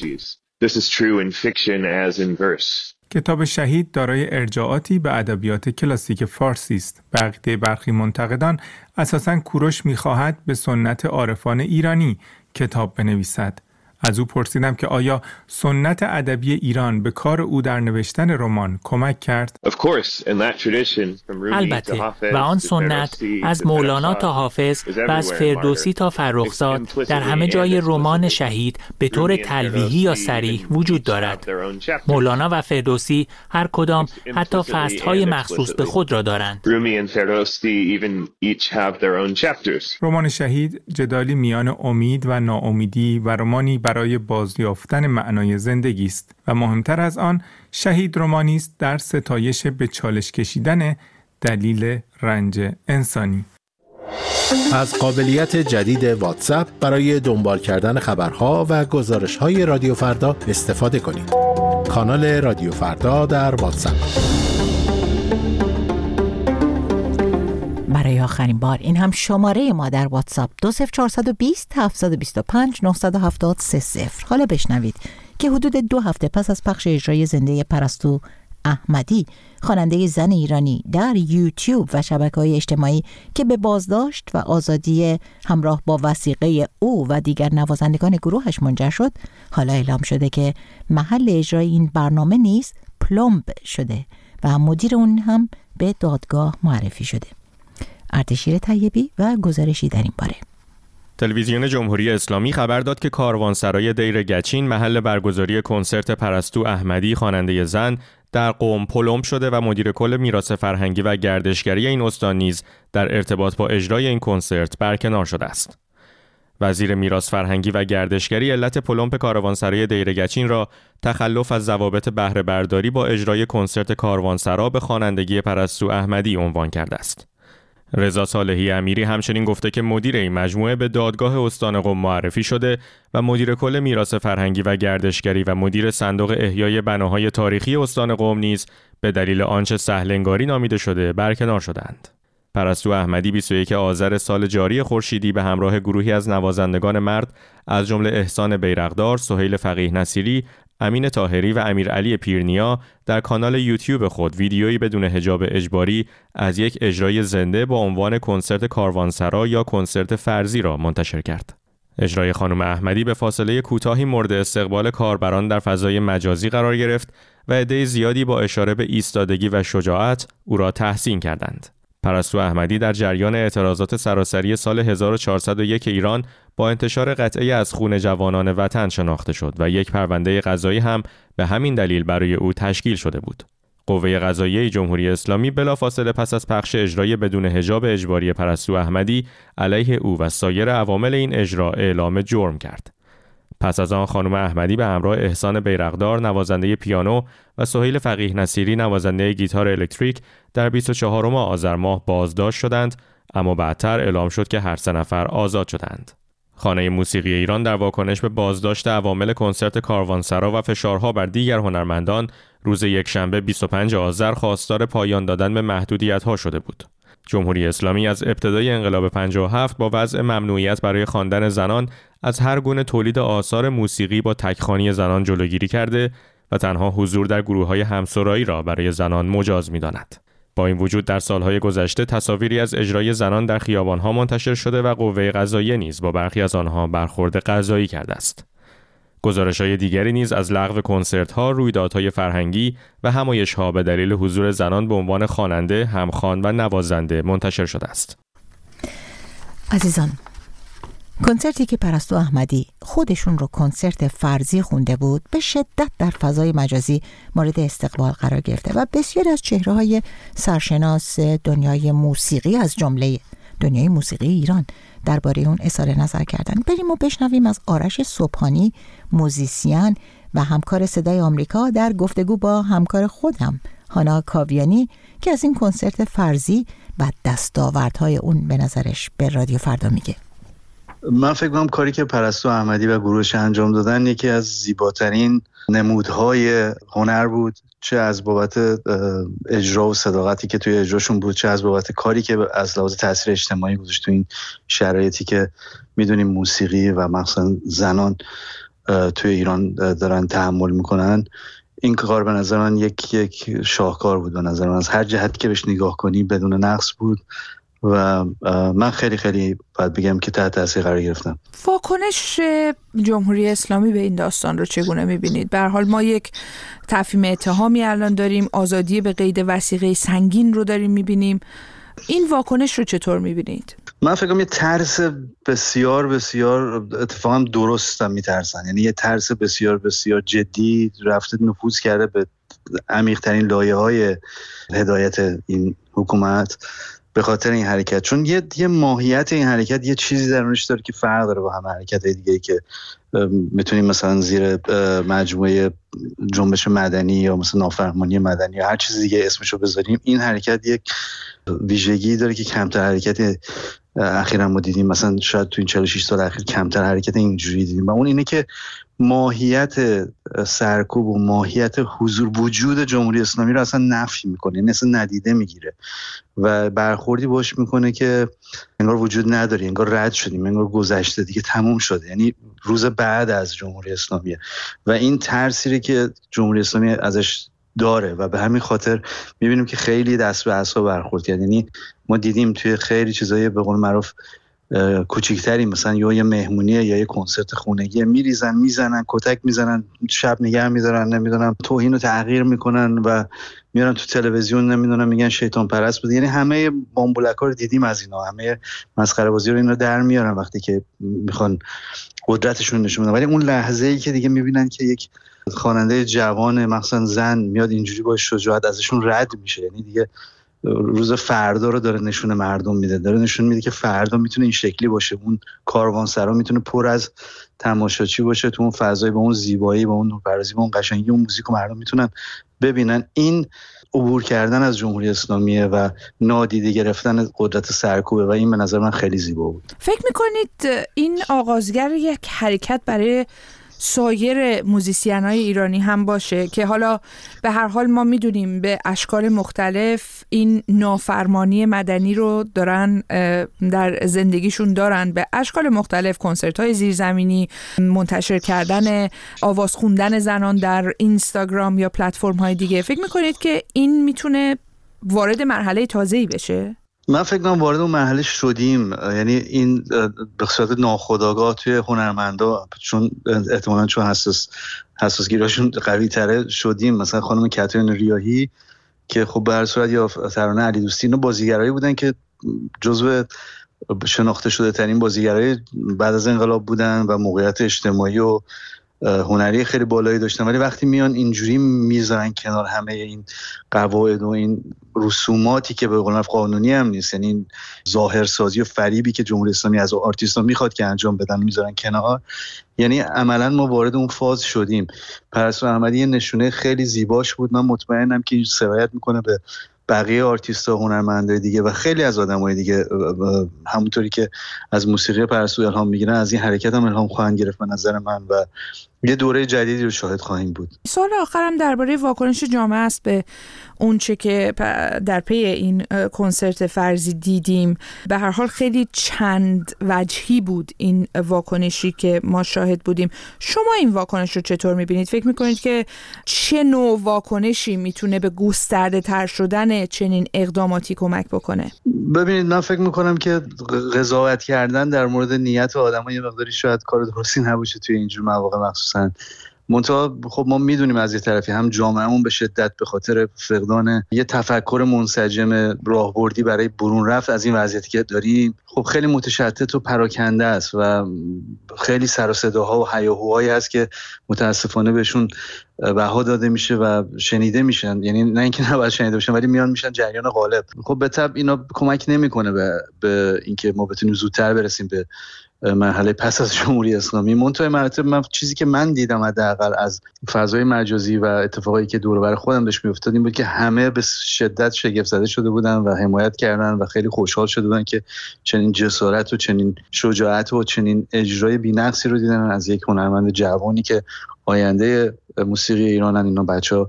کتاب شهید دارای ارجاعاتی به ادبیات کلاسیک فارسی است. به عقیده برخی منتقدان اساساً کوروش می‌خواهد به سنت عارفان ایرانی کتاب بنویسد. از او پرسیدم که آیا سنت ادبی ایران به کار او در نوشتن رمان کمک کرد؟ البته، و آن سنت از مولانا تا حافظ و از فردوسی تا فرخزاد در همه جای رمان شهید به طور تلویحی یا صریح وجود دارد. مولانا و فردوسی هر کدام حتی فصل‌های مخصوص به خود را دارند. رمان شهید جدالی میان امید و ناامیدی و رمانی برای بازیافتن معنای زندگی است و مهمتر از آن شهید رمانی است در ستایش به چالش کشیدن دلیل رنج انسانی. از قابلیت جدید واتساپ برای دنبال کردن خبرها و گزارش‌های رادیو فردا استفاده کنید. کانال رادیو فردا در واتساپ. برای آخرین بار این هم شماره ما در واتساپ دو صفر چهار دو صفر هفت دو پنج نه هفت سه صفر. حالا بشنوید که حدود دو هفته پس از پخش اجرای زنده پرستو احمدی، خواننده زن ایرانی، در یوتیوب و شبکه‌های اجتماعی که به بازداشت و آزادی همراه با وثیقه او و دیگر نوازندگان گروهش منجر شد، حالا اعلام شده که محل اجرای این برنامه نیز پلمب شده و مدیر اون هم به دادگاه معرفی شده. اردشیر طیبی و گزارشی در این باره. تلویزیون جمهوری اسلامی خبر داد که کاروانسرای دیر گچین محل برگزاری کنسرت پرستو احمدی خواننده زن در قم پلمب شده و مدیر کل میراث فرهنگی و گردشگری این استان نیز در ارتباط با اجرای این کنسرت برکنار شده است. وزیر میراث فرهنگی و گردشگری علت پلمب کاروانسرای دیر گچین را تخلف از ضوابط بهره برداری با اجرای کنسرت کاروانسرا به خوانندگی پرستو احمدی عنوان کرده است. رضا صالحی امیری همچنین گفته که مدیر این مجموعه به دادگاه استان قم معرفی شده و مدیر کل میراث فرهنگی و گردشگری و مدیر صندوق احیای بناهای تاریخی استان قم نیز به دلیل آنچه سهل‌انگاری نامیده شده برکنار شدند. پرستو احمدی بیست و یکم آذر سال جاری خورشیدی به همراه گروهی از نوازندگان مرد از جمله احسان بیرقدار، سهیل فقیه نصیری، امین طاهری و امیرعلی پیرنیا در کانال یوتیوب خود ویدیویی بدون حجاب اجباری از یک اجرای زنده با عنوان کنسرت کاروانسرا یا کنسرت فرضی را منتشر کرد. اجرای خانم احمدی به فاصله کوتاهی مورد استقبال کاربران در فضای مجازی قرار گرفت و عده زیادی با اشاره به ایستادگی و شجاعت او را تحسین کردند. پرستو احمدی در جریان اعتراضات سراسری سال هزار و چهارصد و یک ایران با انتشار قطعه‌ای از خون جوانان وطن شناخته شد و یک پرونده قضایی هم به همین دلیل برای او تشکیل شده بود. قوه قضاییه جمهوری اسلامی بلافاصله پس از پخش اجرای بدون حجاب اجباری پرستو احمدی علیه او و سایر عوامل این اجرا اعلام جرم کرد. پس از آن خانم احمدی به همراه احسان بیرقدار نوازنده پیانو و سهیل فقیه نصیری نوازنده گیتار الکتریک در بیست و چهارم آذر ماه بازداشت شدند، اما بعدتر اعلام شد که هر سه نفر آزاد شدند. خانه موسیقی ایران در واکنش به بازداشت عوامل کنسرت کاروانسرا و فشارها بر دیگر هنرمندان روز یکشنبه بیست و پنجم آذر خواستار پایان دادن به محدودیت‌ها شده بود. جمهوری اسلامی از ابتدای انقلاب پنجاه و هفت با وضع ممنوعیت برای خواندن زنان از هر گونه تولید آثار موسیقی با تکخوانی زنان جلوگیری کرده و تنها حضور در گروه‌های همسرایی را برای زنان مجاز می‌داند. با این وجود در سالهای گذشته تصاویری از اجرای زنان در خیابان‌ها منتشر شده و قوه قضاییه نیز با برخی از آنها برخورد قضایی کرده است. گزارش‌های دیگری نیز از لغو کنسرت‌ها، رویدادهای فرهنگی و همایش‌ها به دلیل حضور زنان به عنوان خواننده، همخوان و نوازنده منتشر شده است. عزیزان، کنسرتی که پرستو احمدی خودشون رو کنسرت فرضی خونده بود به شدت در فضای مجازی مورد استقبال قرار گرفته و بسیاری از چهره‌های سرشناس دنیای موسیقی از جمله دنیای موسیقی ایران درباره اون اظهار نظر کردن. بریم و بشنویم از آرش صبحانی، موزیسین و همکار صدای آمریکا، در گفتگو با همکار خودم هانا کاویانی که از این کنسرت فرضی و دستاوردهای اون به نظرش به رادیو فردا میگه. من فکر کنم کاری که پرستو احمدی و گروهش انجام دادن یکی از زیباترین نمودهای هنر بود، چه از بابت اجرا و صداقتی که توی اجراشون بود، چه از بابت کاری که از لحاظ تاثیر اجتماعی گذاشت تو این شرایطی که میدونیم موسیقی و مثلا زنان توی ایران دارن تحمل میکنن. این کار به نظر من یک یک شاهکار بود. به نظر من از هر جهتی که بهش نگاه کنی بدون نقص بود و من خیلی خیلی باید بگم که تحت تاثیر قرار گرفتم. واکنش جمهوری اسلامی به این داستان رو چگونه می‌بینید؟ به هر حال ما یک تفهیم اتهامی الان داریم، آزادی به قید وثیقه سنگین رو داریم می‌بینیم. این واکنش رو چطور می‌بینید؟ من فکر کنم یه ترس بسیار بسیار اتفاقا درستم میترسن، یعنی یه ترس بسیار بسیار جدی رفته نفوذ کرده به عمیق‌ترین لایه‌های هدایت این حکومت به خاطر این حرکت، چون یه یه ماهیت این حرکت یه چیزی درونش داره که فرق داره با همه حرکت‌های دیگه‌ای که میتونیم مثلا زیر مجموعه جنبش مدنی یا مثلا نافرمانی مدنی یا هر چیز دیگه اسمشو بذاریم. این حرکت یک ویژگی داره که کمتر حرکت اخیراً ما دیدیم، مثلا شاید تو این چهل و شش سال اخیر کمتر حرکت اینجوری دیدیم و اون اینه که ماهیت سرکوب و ماهیت حضور وجود جمهوری اسلامی رو اصلا نفی میکنه، یعنی اصلا ندیده میگیره و برخوردی باش میکنه که انگار وجود نداره، انگار رد شدیم، انگار گذشته دیگه تموم شده، یعنی روز بعد از جمهوری اسلامی. و این ترسی که جمهوری اسلامی ازش داره و به همین خاطر میبینیم که خیلی دست به اعصاب برخورد کرد. یعنی ما دیدیم توی خیلی چیزای به قول معروف کوچیکتری، مثلا یا یه مهمونیه یا یه کنسرت خونگی، میریزن میزنن کتک میزنن، شب نگه میدارن، نمیدونم توهین و تحقیر میکنن و میارن تو تلویزیون، نمیدونم میگن شیطان پرست بود. یعنی همه بامبولکا رو دیدیم از اینا، همه مسخره بازی رو اینا در میارن وقتی که میخوان قدرتشون نشون بدن. ولی اون لحظه‌ای که دیگه میبینن که یک خواننده جوان مثلا زن میاد اینجوری با شجاعت ازشون رد میشه، یعنی دیگه روز فردا رو داره نشون مردم میده، داره نشون میده که فردا میتونه این شکلی باشه، اون کاروانسرا میتونه پر از تماشاچی باشه تو اون فضای، با اون زیبایی، با اون نورپردازی، با اون قشنگی اون موزیک و مردم میتونن ببینن. این عبور کردن از جمهوری اسلامیه و نادیده گرفتن قدرت سرکوبه و این به نظر من خیلی زیبا بود. فکر میکنید این آغازگر یک حرکت برای سایر موزیسین‌های ایرانی هم باشه که حالا به هر حال ما میدونیم به اشکال مختلف این نافرمانی مدنی رو دارن در زندگیشون دارن، به اشکال مختلف کنسرت‌های زیرزمینی، منتشر کردن آواز خوندن زنان در اینستاگرام یا پلتفرم‌های دیگه. فکر میکنید که این میتونه وارد مرحله تازه‌ای بشه؟ من فکر کنم وارد اون مرحله شدیم، یعنی این به صورت ناخودآگاه توی هنرمندا، چون احتمالاً چون حساس حساسگیراشون قوی تره شدیم. مثلا خانم کاترین ریاحی که خب به هر صورت یا ترانه علی دوستی، اینا بازیگرایی بودن که جزو شناخته شده ترین بازیگرای بعد از انقلاب بودن و موقعیت اجتماعی و هنری خیلی بالایی داشتن، ولی وقتی میان اینجوری میذارن کنار همه این قواعد و این رسوماتی که به قول معروف قانونی هم نیست، یعنی این ظاهرسازی و فریبی که جمهوری اسلامی از آرتیستا میخواد که انجام بدن میذارن کنار، یعنی عملا ما وارد اون فاز شدیم. پرستو احمدی یه نشونه خیلی زیباش بود، من مطمئنم که این سرایت میکنه به بقیه آرتیست‌ها و هنرمندای دیگه و خیلی از آدمای دیگه، همونطوری که از موسیقی پرستو الهام میگیرن از این حرکت هم الهام خواهند گرفت به نظر من. و یه دوره جدیدی رو شاهد خواهیم بود. سوال آخرم درباره واکنش جامعه است به اون چه که در پی این کنسرت فرضی دیدیم. به هر حال خیلی چند وجهی بود این واکنشی که ما شاهد بودیم. شما این واکنش رو چطور میبینید؟ فکر میکنید که چه نوع واکنشی میتونه به گسترده تر شدن چنین اقداماتی کمک بکنه؟ ببینید، من فکر میکنم که قضاوت کردن در مورد نیت آدم‌ها یه مقداری شاید کار درستی نباشه توی اینجور مواقع مخصوصاً. منتها خب ما میدونیم از یه طرفی هم جامعهمون به شدت به خاطر فقدان یه تفکر منسجم راهبردی برای برون رفت از این وضعیتی که داریم خب خیلی متشتت و پراکنده است و خیلی سر و صداها و هیاهوهایی هست که متاسفانه بهشون بها داده میشه و شنیده میشن. یعنی نه اینکه نباید شنیده بشن ولی میان میشن جریان غالب. خب به طبع اینا کمک نمیکنه به به اینکه ما بتونیم زودتر برسیم به مرحله پس از جمهوری اسلامی. منتهای مراتب من چیزی که من دیدم حداقل از فضای مجازی و اتفاقایی که دور و بر خودم داشت میافتاد این بود که همه به شدت شگفت زده شده بودن و حمایت کردن و خیلی خوشحال شده بودن که چنین جسارت و چنین شجاعت و چنین اجرای بی‌نقصی رو دیدن از یک هنرمند جوانی که آینده موسیقی ایرانن اینا بچه‌ها.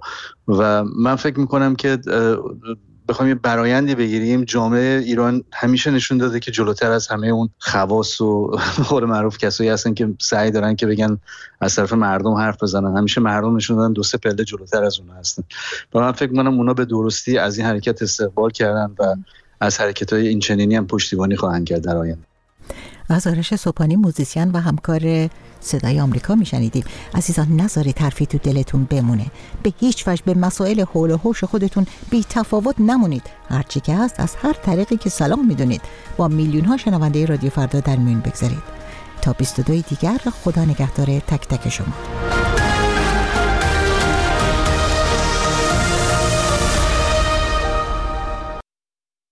و من فکر میکنم که بخوایم یه برایندی بگیریم، جامعه ایران همیشه نشون داده که جلوتر از همه اون خواص و قول معروف کسایی هستن که سعی دارن که بگن از طرف مردم حرف بزنن. همیشه مردم نشون دادن دو سه پله جلوتر از اون هستن. و من فکر می‌کنم اونا به درستی از این حرکت استقبال کردن و از حرکت‌های این چنینی هم پشتیبانی خواهند کرد در آینده. از آرش صبحانی، موزیسین و همکار صدای آمریکا میشنیدیم. عزیزان، نذارید حرفی تو دلتون بمونه. به هیچ وجه به مسائل حول و حوش خودتون بی تفاوت نمونید. هرچی که هست از هر طریقی که سلام میدونید با میلیون ها شنونده رادیو فردا در میون بگذارید. تا بیست و دو دیگر، خدا نگهدار تک تک شما.